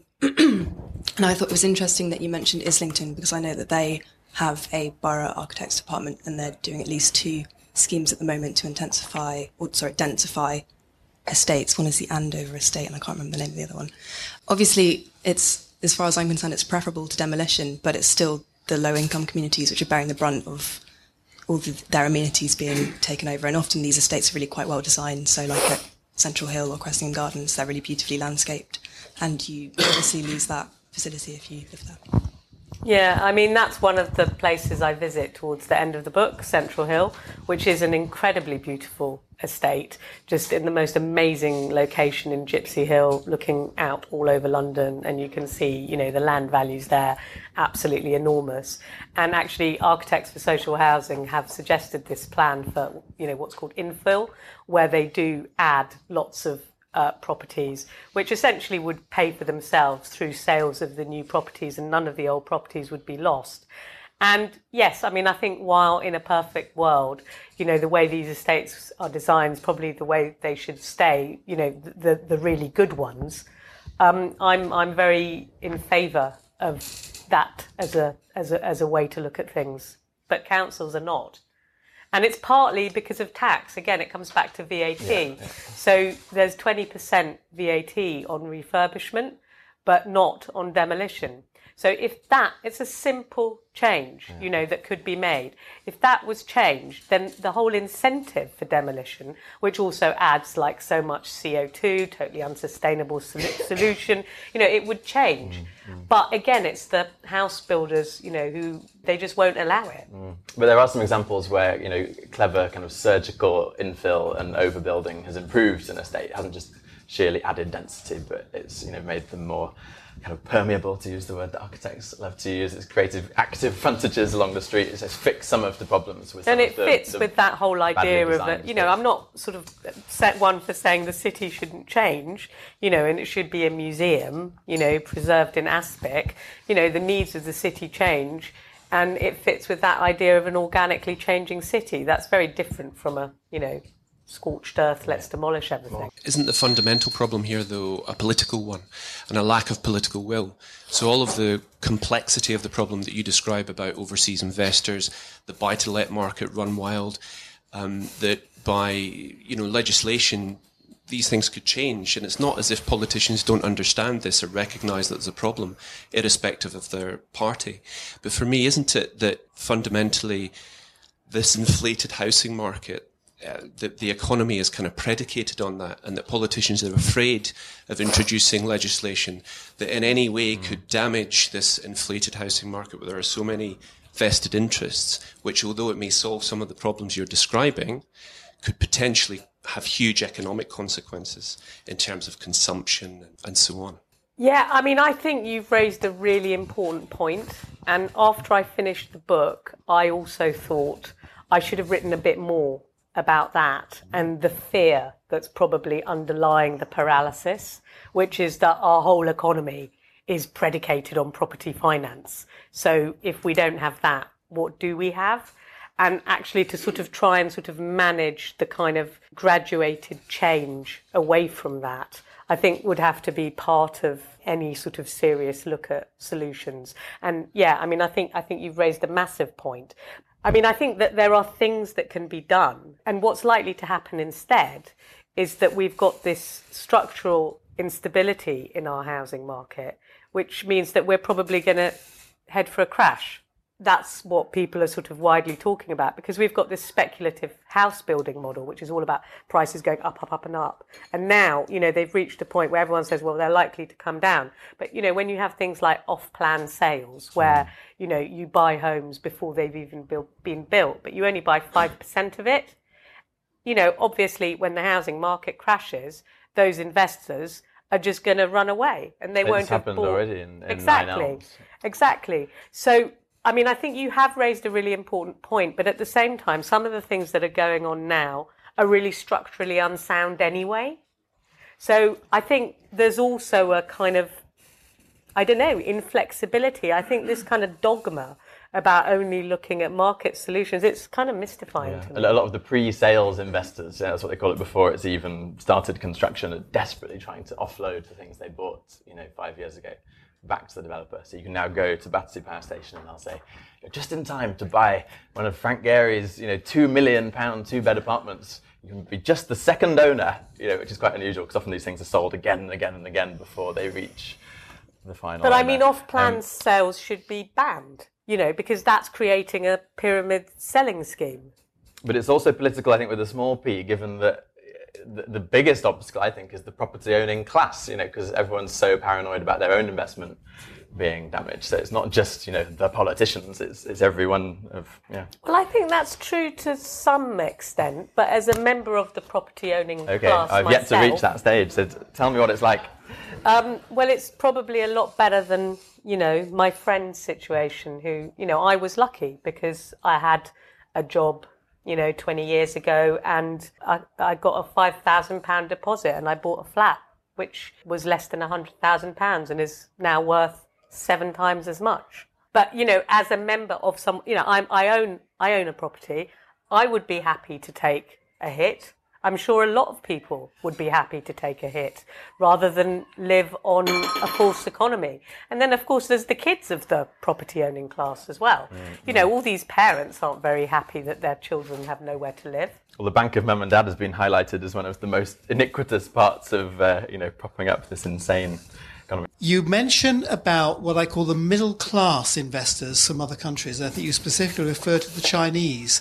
And I thought it was interesting that you mentioned Islington, because I know that they have a borough architects department, and they're doing at least two schemes at the moment to intensify, or sorry, densify estates. One is the Andover estate, and I can't remember the name of the other one. Obviously, it's, as far as I'm concerned, it's preferable to demolition, but it's still the low-income communities which are bearing the brunt of all the, their amenities being taken over. And often these estates are really quite well designed. So like at Central Hill or Cressingham Gardens, they're really beautifully landscaped, and you obviously lose that facility if you live there. Yeah, I mean, that's one of the places I visit towards the end of the book, Central Hill, which is an incredibly beautiful estate, just in the most amazing location in Gypsy Hill, looking out all over London, and you can see, you know, the land values there, absolutely enormous. And actually, Architects for Social Housing have suggested this plan for, you know, what's called infill, where they do add lots of Uh, properties, which essentially would pay for themselves through sales of the new properties, and none of the old properties would be lost. And yes, I mean, I think while in a perfect world, you know, the way these estates are designed is probably the way they should stay, you know, the the really good ones. Um, I'm I'm very in favour of that as a as a as a way to look at things, but councils are not. And it's partly because of tax. Again, it comes back to V A T. Yeah, yeah. So there's twenty percent V A T on refurbishment, but not on demolition. So if that, it's a simple change, yeah. you know, that could be made. If that was changed, then the whole incentive for demolition, which also adds like so much C O two, totally unsustainable solution, you know, it would change. Mm-hmm. But again, it's the house builders, you know, who they just won't allow it. Mm. But there are some examples where, you know, clever kind of surgical infill and overbuilding has improved an estate. It hasn't just sheerly added density, but it's, you know, made them more kind of permeable, to use the word that architects love to use. It's created active frontages along the street. It says fix some of the problems with. And it the, fits the with that whole idea of it. You know, I'm not sort of set one for saying the city shouldn't change, you know, and it should be a museum, you know, preserved in aspic. You know, the needs of the city change, and it fits with that idea of an organically changing city. That's very different from a, you know, scorched earth, let's demolish everything. Isn't the fundamental problem here, though, a political one and a lack of political will? So all of the complexity of the problem that you describe about overseas investors, the buy-to-let market run wild, um, that by, you know, legislation, these things could change. And it's not as if politicians don't understand this or recognise that there's a problem, irrespective of their party. But for me, isn't it that fundamentally this inflated housing market, Uh, the, the economy is kind of predicated on that, and that politicians are afraid of introducing legislation that in any way mm. could damage this inflated housing market where there are so many vested interests, which, although it may solve some of the problems you're describing, could potentially have huge economic consequences in terms of consumption and, and so on. Yeah, I mean, I think you've raised a really important point. And after I finished the book, I also thought I should have written a bit more about that and the fear that's probably underlying the paralysis, which is that our whole economy is predicated on property finance. So if we don't have that, what do we have? And actually to sort of try and sort of manage the kind of graduated change away from that, I think would have to be part of any sort of serious look at solutions. And yeah, I mean, I think I think you've raised a massive point. I mean, I think that there are things that can be done. And what's likely to happen instead is that we've got this structural instability in our housing market, which means that we're probably going to head for a crash. That's what people are sort of widely talking about, because we've got this speculative house building model, which is all about prices going up, up, up and up. And now, you know, they've reached a point where everyone says, well, they're likely to come down. But, you know, when you have things like off-plan sales where, you know, you buy homes before they've even built, been built, but you only buy five percent of it, you know, obviously when the housing market crashes, those investors are just going to run away and they it's won't have happened bought. already in, in exactly. Nine Elms. Exactly. So, I mean, I think you have raised a really important point, but at the same time, some of the things that are going on now are really structurally unsound anyway. So I think there's also a kind of, I don't know, inflexibility. I think this kind of dogma about only looking at market solutions, it's kind of mystifying Yeah. to me. A lot of the pre-sales investors, yeah, that's what they call it before it's even started construction, are desperately trying to offload the things they bought, you know, five years ago back to the developer. So you can now go to Battersea Power Station and they'll say, you're just in time to buy one of Frank Gehry's, you know, two million pound two-bed apartments. You can be just the second owner, you know, which is quite unusual because often these things are sold again and again and again before they reach the final But owner. I mean, off-plan Um, sales should be banned, you know, because that's creating a pyramid selling scheme. But it's also political, I think, with a small p, given that the, the biggest obstacle, I think, is the property-owning class, you know, because everyone's so paranoid about their own investment being damaged. So it's not just, you know, the politicians, it's, it's everyone of, yeah. Well, I think that's true to some extent, but as a member of the property-owning Okay, class I've myself, yet to reach that stage, so t- tell me what it's like. Um, well, it's probably a lot better than, you know, my friend's situation who, you know, I was lucky because I had a job, you know, twenty years ago and I, I got a five thousand pounds deposit and I bought a flat, which was less than one hundred thousand pounds and is now worth seven times as much. But, you know, as a member of some, you know, I'm, I own I own a property, I would be happy to take a hit. I'm sure a lot of people would be happy to take a hit rather than live on a false economy. And then, of course, there's the kids of the property-owning class as well. Mm-hmm. You know, all these parents aren't very happy that their children have nowhere to live. Well, the Bank of Mum and Dad has been highlighted as one of the most iniquitous parts of, uh, you know, propping up this insane economy. You mention about what I call the middle-class investors from other countries. I think you specifically refer to the Chinese.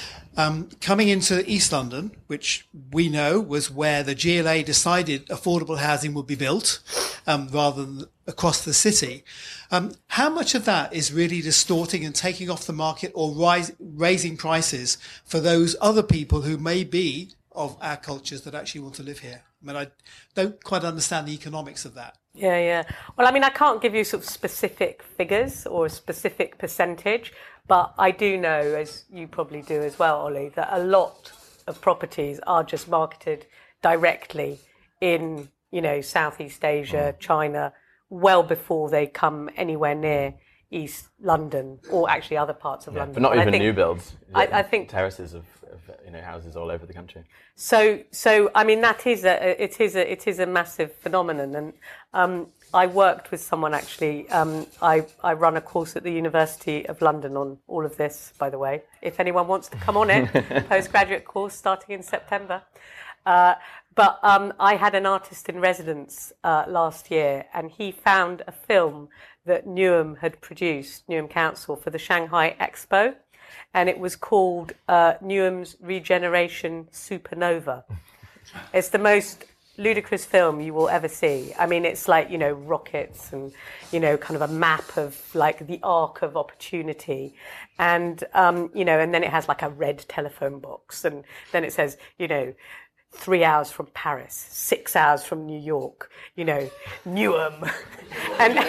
Um, coming into East London, which we know was where the G L A decided affordable housing would be built, um, rather than across the city. Um, how much of that is really distorting and taking off the market or rise, raising prices for those other people who may be of our cultures that actually want to live here? I mean, I don't quite understand the economics of that. Yeah, yeah. Well, I mean, I can't give you sort of specific figures or a specific percentage, but I do know, as you probably do as well, Ollie, that a lot of properties are just marketed directly in, you know, Southeast Asia, mm. China, well before they come anywhere near East London or actually other parts of yeah, London. But not and even think, new builds. I, I think terraces of, of you know houses all over the country. So, so I mean, that is a it is a it is a massive phenomenon, and um, I worked with someone actually. Um, I I run a course at the University of London on all of this, by the way. If anyone wants to come on it, postgraduate course starting in September. Uh, but um, I had an artist in residence uh, last year, and he found a film that Newham had produced, Newham Council, for the Shanghai Expo, and it was called uh, Newham's Regeneration Supernova. It's the most ludicrous film you will ever see. I mean, it's like, you know, rockets and, you know, kind of a map of like the arc of opportunity. And, um, you know, and then it has like a red telephone box. And then it says, you know, three hours from Paris, six hours from New York, you know, Newham. and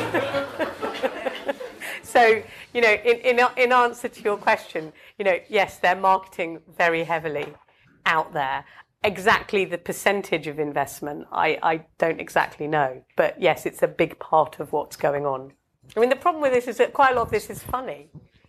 so, you know, in, in, in answer to your question, you know, yes, they're marketing very heavily out there. Exactly the percentage of investment, I, I don't exactly know. But yes, it's a big part of what's going on. I mean, the problem with this is that quite a lot of this is funny.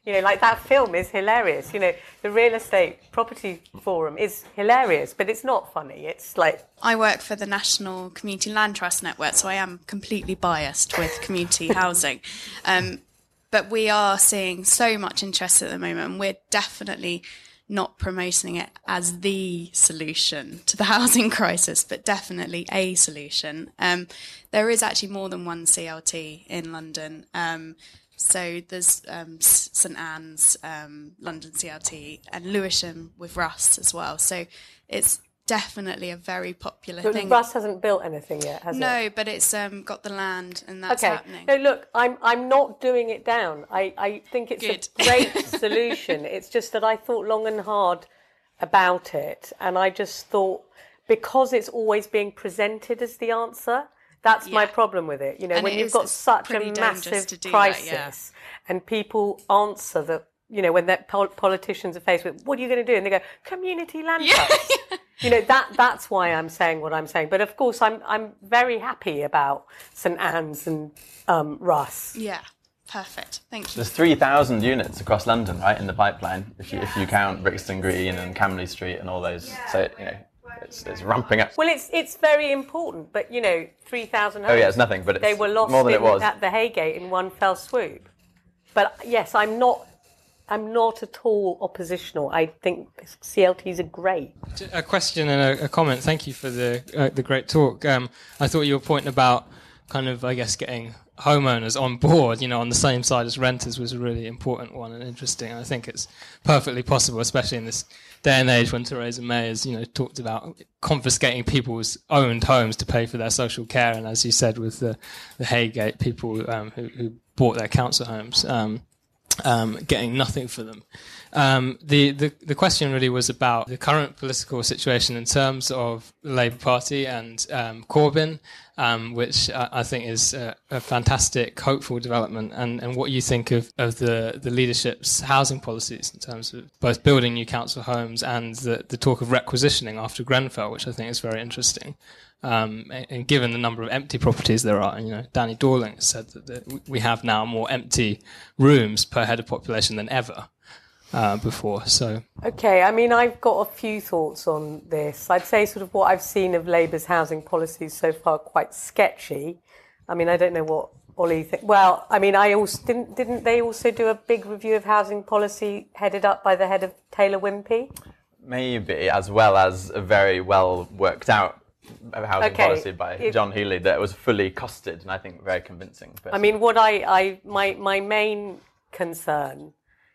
You know, like that film is hilarious. You know, the Real Estate Property Forum is hilarious, but it's not funny. It's like... I work for the National Community Land Trust Network, so I am completely biased with community housing. Um, but we are seeing so much interest at the moment. We're definitely not promoting it as the solution to the housing crisis, but definitely a solution. Um, there is actually more than one C L T in London. Um, So there's um, St Anne's, um, London C L T, and Lewisham with Russ as well. So it's definitely a very popular but thing. Russ hasn't built anything yet, has no, it? No, but it's um, got the land, and that's okay. happening. No, look, I'm I'm not doing it down. I, I think it's Good. a great solution. It's just that I thought long and hard about it, and I just thought, because it's always being presented as the answer, that's yeah. my problem with it. You know, and when it you've is, got such a massive crisis that, yeah. and people answer the, you know, when that pol- politicians are faced with, what are you going to do? And they go, community land yeah. trusts. You know, that that's why I'm saying what I'm saying. But of course, I'm I'm very happy about St Anne's and um, Russ. Yeah, perfect. Thank you. There's three thousand units across London, right, in the pipeline, if you if you count Brixton Green and Camley Street and all those. So, you know, It's, it's ramping up. Well, it's it's very important, but you know, three thousand homes. Oh yeah, it's nothing, but it's they were lost more than in, it was at the Haygate in one fell swoop. But yes, I'm not, I'm not at all oppositional. I think C L Ts are great. A question and a, a comment. Thank you for the uh, the great talk. Um, I thought your point about kind of, I guess, getting homeowners on board, you know, on the same side as renters was a really important one and interesting. I think it's perfectly possible, especially in this day and age when Theresa May has, you know, talked about confiscating people's owned homes to pay for their social care. And as you said, with the, the Haygate, people um, who, who bought their council homes, um, um, getting nothing for them. Um, the, the, the question really was about the current political situation in terms of the Labour Party and um, Corbyn, um, which I, I think is a, a fantastic, hopeful development, and, and what you think of, of the, the leadership's housing policies in terms of both building new council homes and the, the talk of requisitioning after Grenfell, which I think is very interesting. Um, and, and given the number of empty properties there are, you know, Danny Dorling has said that the, we have now more empty rooms per head of population than ever. Uh, before, so okay. I mean, I've got a few thoughts on this. I'd say sort of what I've seen of Labour's housing policies so far quite sketchy. I mean, I don't know what Ollie thinks. Well, I mean, I also didn't didn't they also do a big review of housing policy headed up by the head of Taylor Wimpey? Maybe, as well as a very well worked out housing okay. policy by it, John Healey that was fully costed and I think very convincing. Personally. I mean, what I, I my my main concern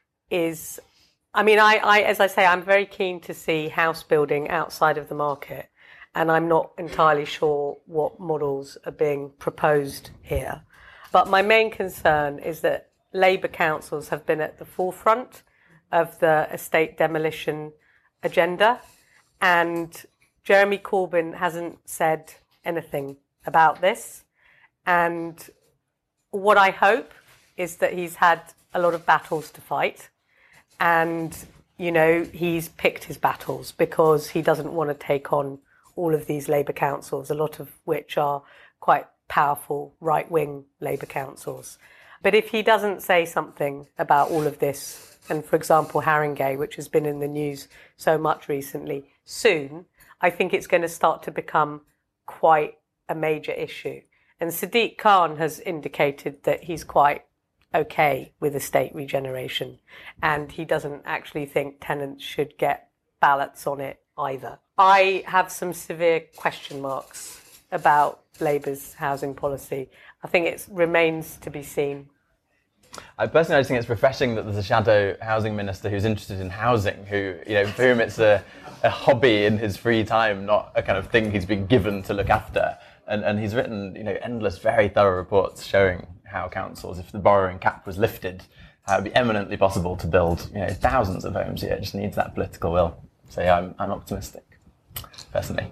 is, I mean, I, I, as I say, I'm very keen to see house building outside of the market, and I'm not entirely sure what models are being proposed here. But my main concern is that Labour councils have been at the forefront of the estate demolition agenda, and Jeremy Corbyn hasn't said anything about this. And what I hope is that he's had a lot of battles to fight. And, you know, he's picked his battles because he doesn't want to take on all of these Labour councils, a lot of which are quite powerful right-wing Labour councils. But if he doesn't say something about all of this, and, for example, Haringey, which has been in the news so much recently, soon, I think it's going to start to become quite a major issue. And Sadiq Khan has indicated that he's quite okay with estate regeneration, and he doesn't actually think tenants should get ballots on it either. I have some severe question marks about Labour's housing policy. I think it remains to be seen. I personally just think it's refreshing that there's a shadow housing minister who's interested in housing, who, you know, for whom it's a, a hobby in his free time, not a kind of thing he's been given to look after. And and he's written, you know, endless, very thorough reports showing how councils, if the borrowing cap was lifted, how it would be eminently possible to build, you know, thousands of homes here. It just needs that political will. So yeah, I'm I'm optimistic, personally.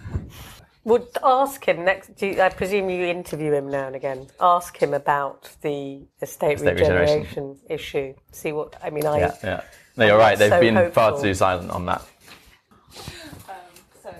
Would ask him next. Do you, I presume you interview him now and again. Ask him about the estate, estate regeneration, regeneration issue. See what I mean. I yeah, yeah. No, you're right. They've so been hopeful. far too silent on that. Um, so.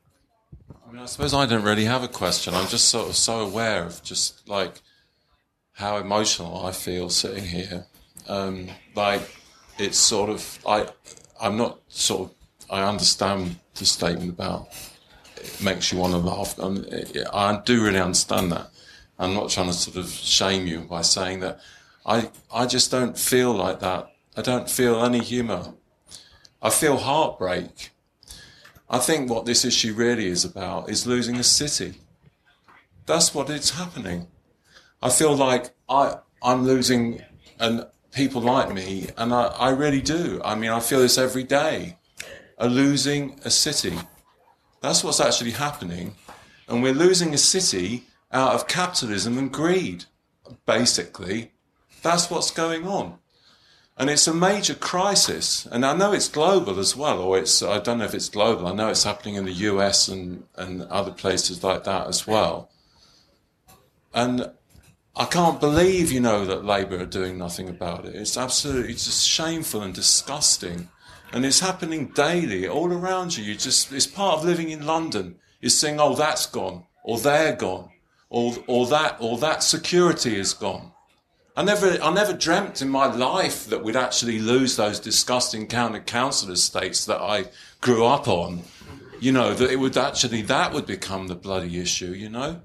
I mean, I suppose I don't really have a question. I'm just sort of so aware of just like how emotional I feel sitting here Um, like, it's sort of, I, I'm not sort of, I understand the statement about it makes you want to laugh. Um, I do really understand that. I'm not trying to sort of shame you by saying that. I, I just don't feel like that. I don't feel any humour. I feel heartbreak. I think what this issue really is about is losing a city. That's what it's happening. I feel like I, I'm losing and people like me, and I, I really do. I mean, I feel this every day. Are losing a city. That's what's actually happening. And we're losing a city out of capitalism and greed, basically. That's what's going on. And it's a major crisis. And I know it's global as well, or it's, I don't know if it's global. I know it's happening in the U S and, and other places like that as well. And I can't believe, you know, that Labour are doing nothing about it. It's absolutely just shameful and disgusting. And it's happening daily, all around you. You just, it's part of living in London. You're saying, oh, that's gone, or they're gone, or, or that, or that security is gone. I never, I never dreamt in my life that we'd actually lose those disgusting county council estates that I grew up on. You know, that it would actually, that would become the bloody issue, you know?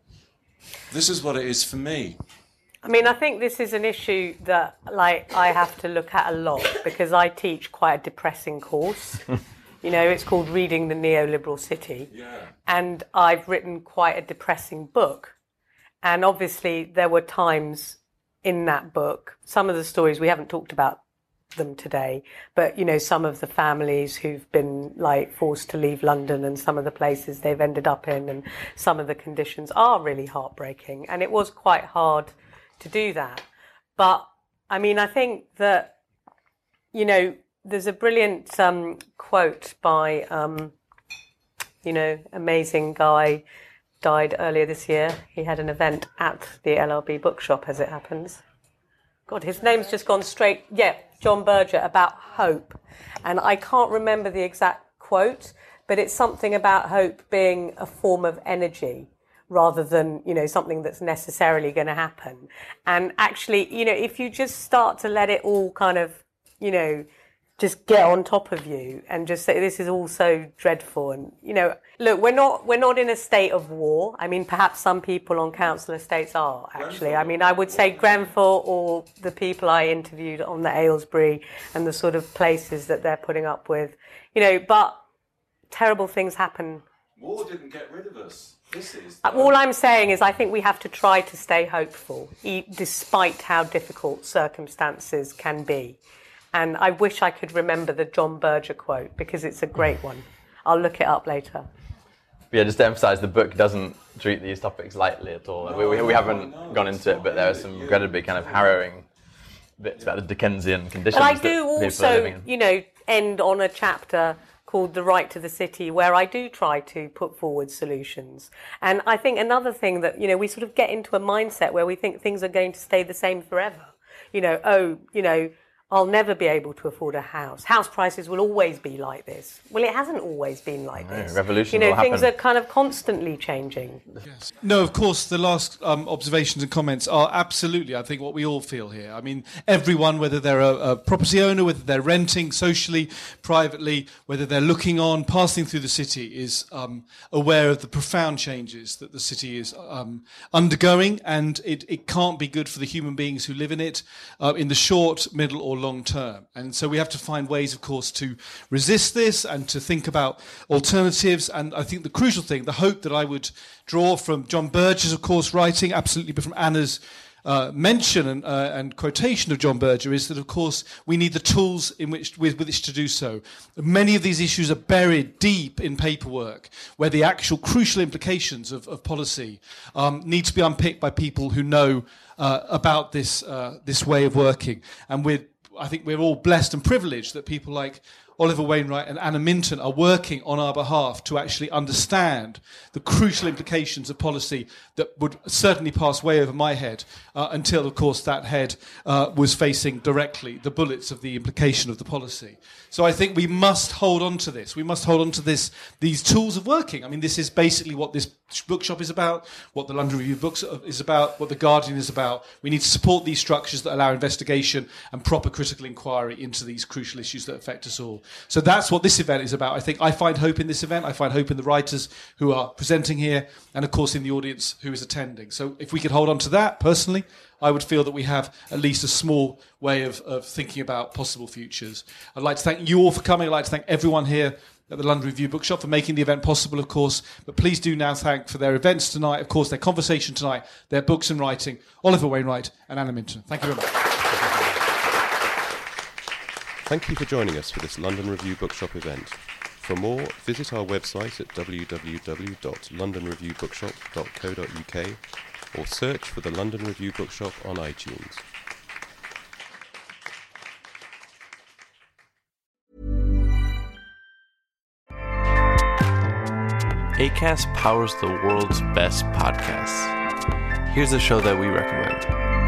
This is what it is for me. I mean, I think this is an issue that, like, I have to look at a lot because I teach quite a depressing course. You know, it's called Reading the Neoliberal City. Yeah. And I've written quite a depressing book. And obviously there were times in that book, some of the stories, we haven't talked about them today, but, you know, some of the families who've been, like, forced to leave London and some of the places they've ended up in and some of the conditions are really heartbreaking. And it was quite hard to do that. But, I mean, I think that, you know, there's a brilliant um, quote by, um, you know, amazing guy, died earlier this year. He had an event at the L R B bookshop, as it happens. God, his name's just gone straight. Yeah, John Berger, about hope. And I can't remember the exact quote, but it's something about hope being a form of energy rather than, you know, something that's necessarily going to happen. And actually, you know, if you just start to let it all kind of, you know, just get on top of you and just say this is all so dreadful. And, you know, look, we're not we're not in a state of war. I mean, perhaps some people on council estates are, actually. I mean, I would say Grenfell or the people I interviewed on the Aylesbury and the sort of places that they're putting up with, you know, but terrible things happen. War didn't get rid of us. This is... All I'm saying is I think we have to try to stay hopeful, despite how difficult circumstances can be. And I wish I could remember the John Berger quote because it's a great one. I'll look it up later. Yeah, just to emphasise, the book doesn't treat these topics lightly at all. No, we, we, we haven't no, no, gone into it, but there are some incredibly kind of harrowing bits about the Dickensian conditions. But I do also, you know, end on a chapter called The Right to the City, where I do try to put forward solutions. And I think another thing that, you know, we sort of get into a mindset where we think things are going to stay the same forever. You know, oh, you know, I'll never be able to afford a house. House prices will always be like this. Well, it hasn't always been like no, this. Revolution You know, will things happen. are kind of constantly changing. Yes. No, of course, the last um, observations and comments are absolutely, I think, what we all feel here. I mean, everyone, whether they're a, a property owner, whether they're renting socially, privately, whether they're looking on, passing through the city, is um, aware of the profound changes that the city is um, undergoing, and it, it can't be good for the human beings who live in it uh, in the short, middle or long term. And so we have to find ways, of course, to resist this and to think about alternatives. And I think the crucial thing, the hope that I would draw from John Berger's, of course, writing, absolutely, but from Anna's uh, mention and, uh, and quotation of John Berger, is that, of course, we need the tools in which, with, with which to do so. Many of these issues are buried deep in paperwork, where the actual crucial implications of, of policy um, need to be unpicked by people who know uh, about this uh, this way of working. And we're I think we're all blessed and privileged that people like Oliver Wainwright and Anna Minton are working on our behalf to actually understand the crucial implications of policy that would certainly pass way over my head uh, until, of course, that head uh, was facing directly the bullets of the implication of the policy. So I think we must hold on to this. We must hold on to this, these tools of working. I mean, this is basically what this Bookshop is about, what the London Review Books is about, what the Guardian is about. We need to support these structures that allow investigation and proper critical inquiry into these crucial issues that affect us all. So that's what this event is about. I think I find hope in this event. I find hope in the writers who are presenting here, and of course in the audience who is attending. So if we could hold on to that, personally, I would feel that we have at least a small way of, of thinking about possible futures. I'd like to thank you all for coming. I'd like to thank everyone here at the London Review Bookshop for making the event possible, of course. But please do now thank for their events tonight, of course, their conversation tonight, their books and writing, Oliver Wainwright and Anna Minton. Thank you very much. Thank you for joining us for this London Review Bookshop event. For more, visit our website at w w w dot london review bookshop dot co dot u k or search for the London Review Bookshop on iTunes. Acast powers the world's best podcasts. Here's a show that we recommend.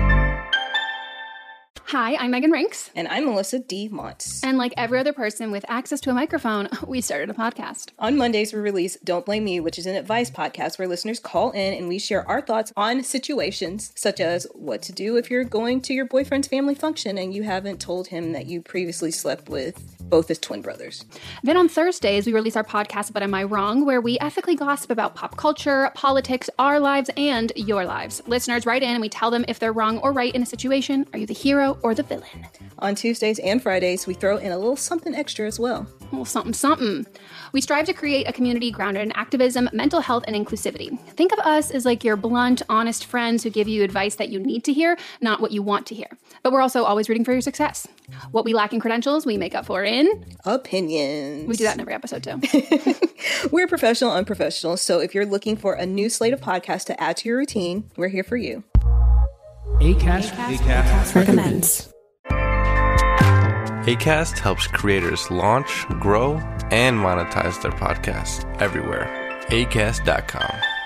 Hi, I'm Megan Rinks. And I'm Melissa D. Montz. And like every other person with access to a microphone, we started a podcast. On Mondays, we release Don't Blame Me, which is an advice podcast where listeners call in and we share our thoughts on situations such as what to do if you're going to your boyfriend's family function and you haven't told him that you previously slept with both his twin brothers. Then on Thursdays, we release our podcast, But Am I Wrong?, where we ethically gossip about pop culture, politics, our lives, and your lives. Listeners write in and we tell them if they're wrong or right in a situation. Are you the hero or the villain? On Tuesdays and Fridays, we throw in a little something extra as well. A little something, something. We strive to create a community grounded in activism, mental health, and inclusivity. Think of us as like your blunt, honest friends who give you advice that you need to hear, not what you want to hear. But we're also always rooting for your success. What we lack in credentials, we make up for in opinions. We do that in every episode, too. We're professional, unprofessional, so if you're looking for a new slate of podcasts to add to your routine, we're here for you. Acast, Acast, Acast recommends. Acast helps creators launch, grow, and monetize their podcasts everywhere. acast dot com.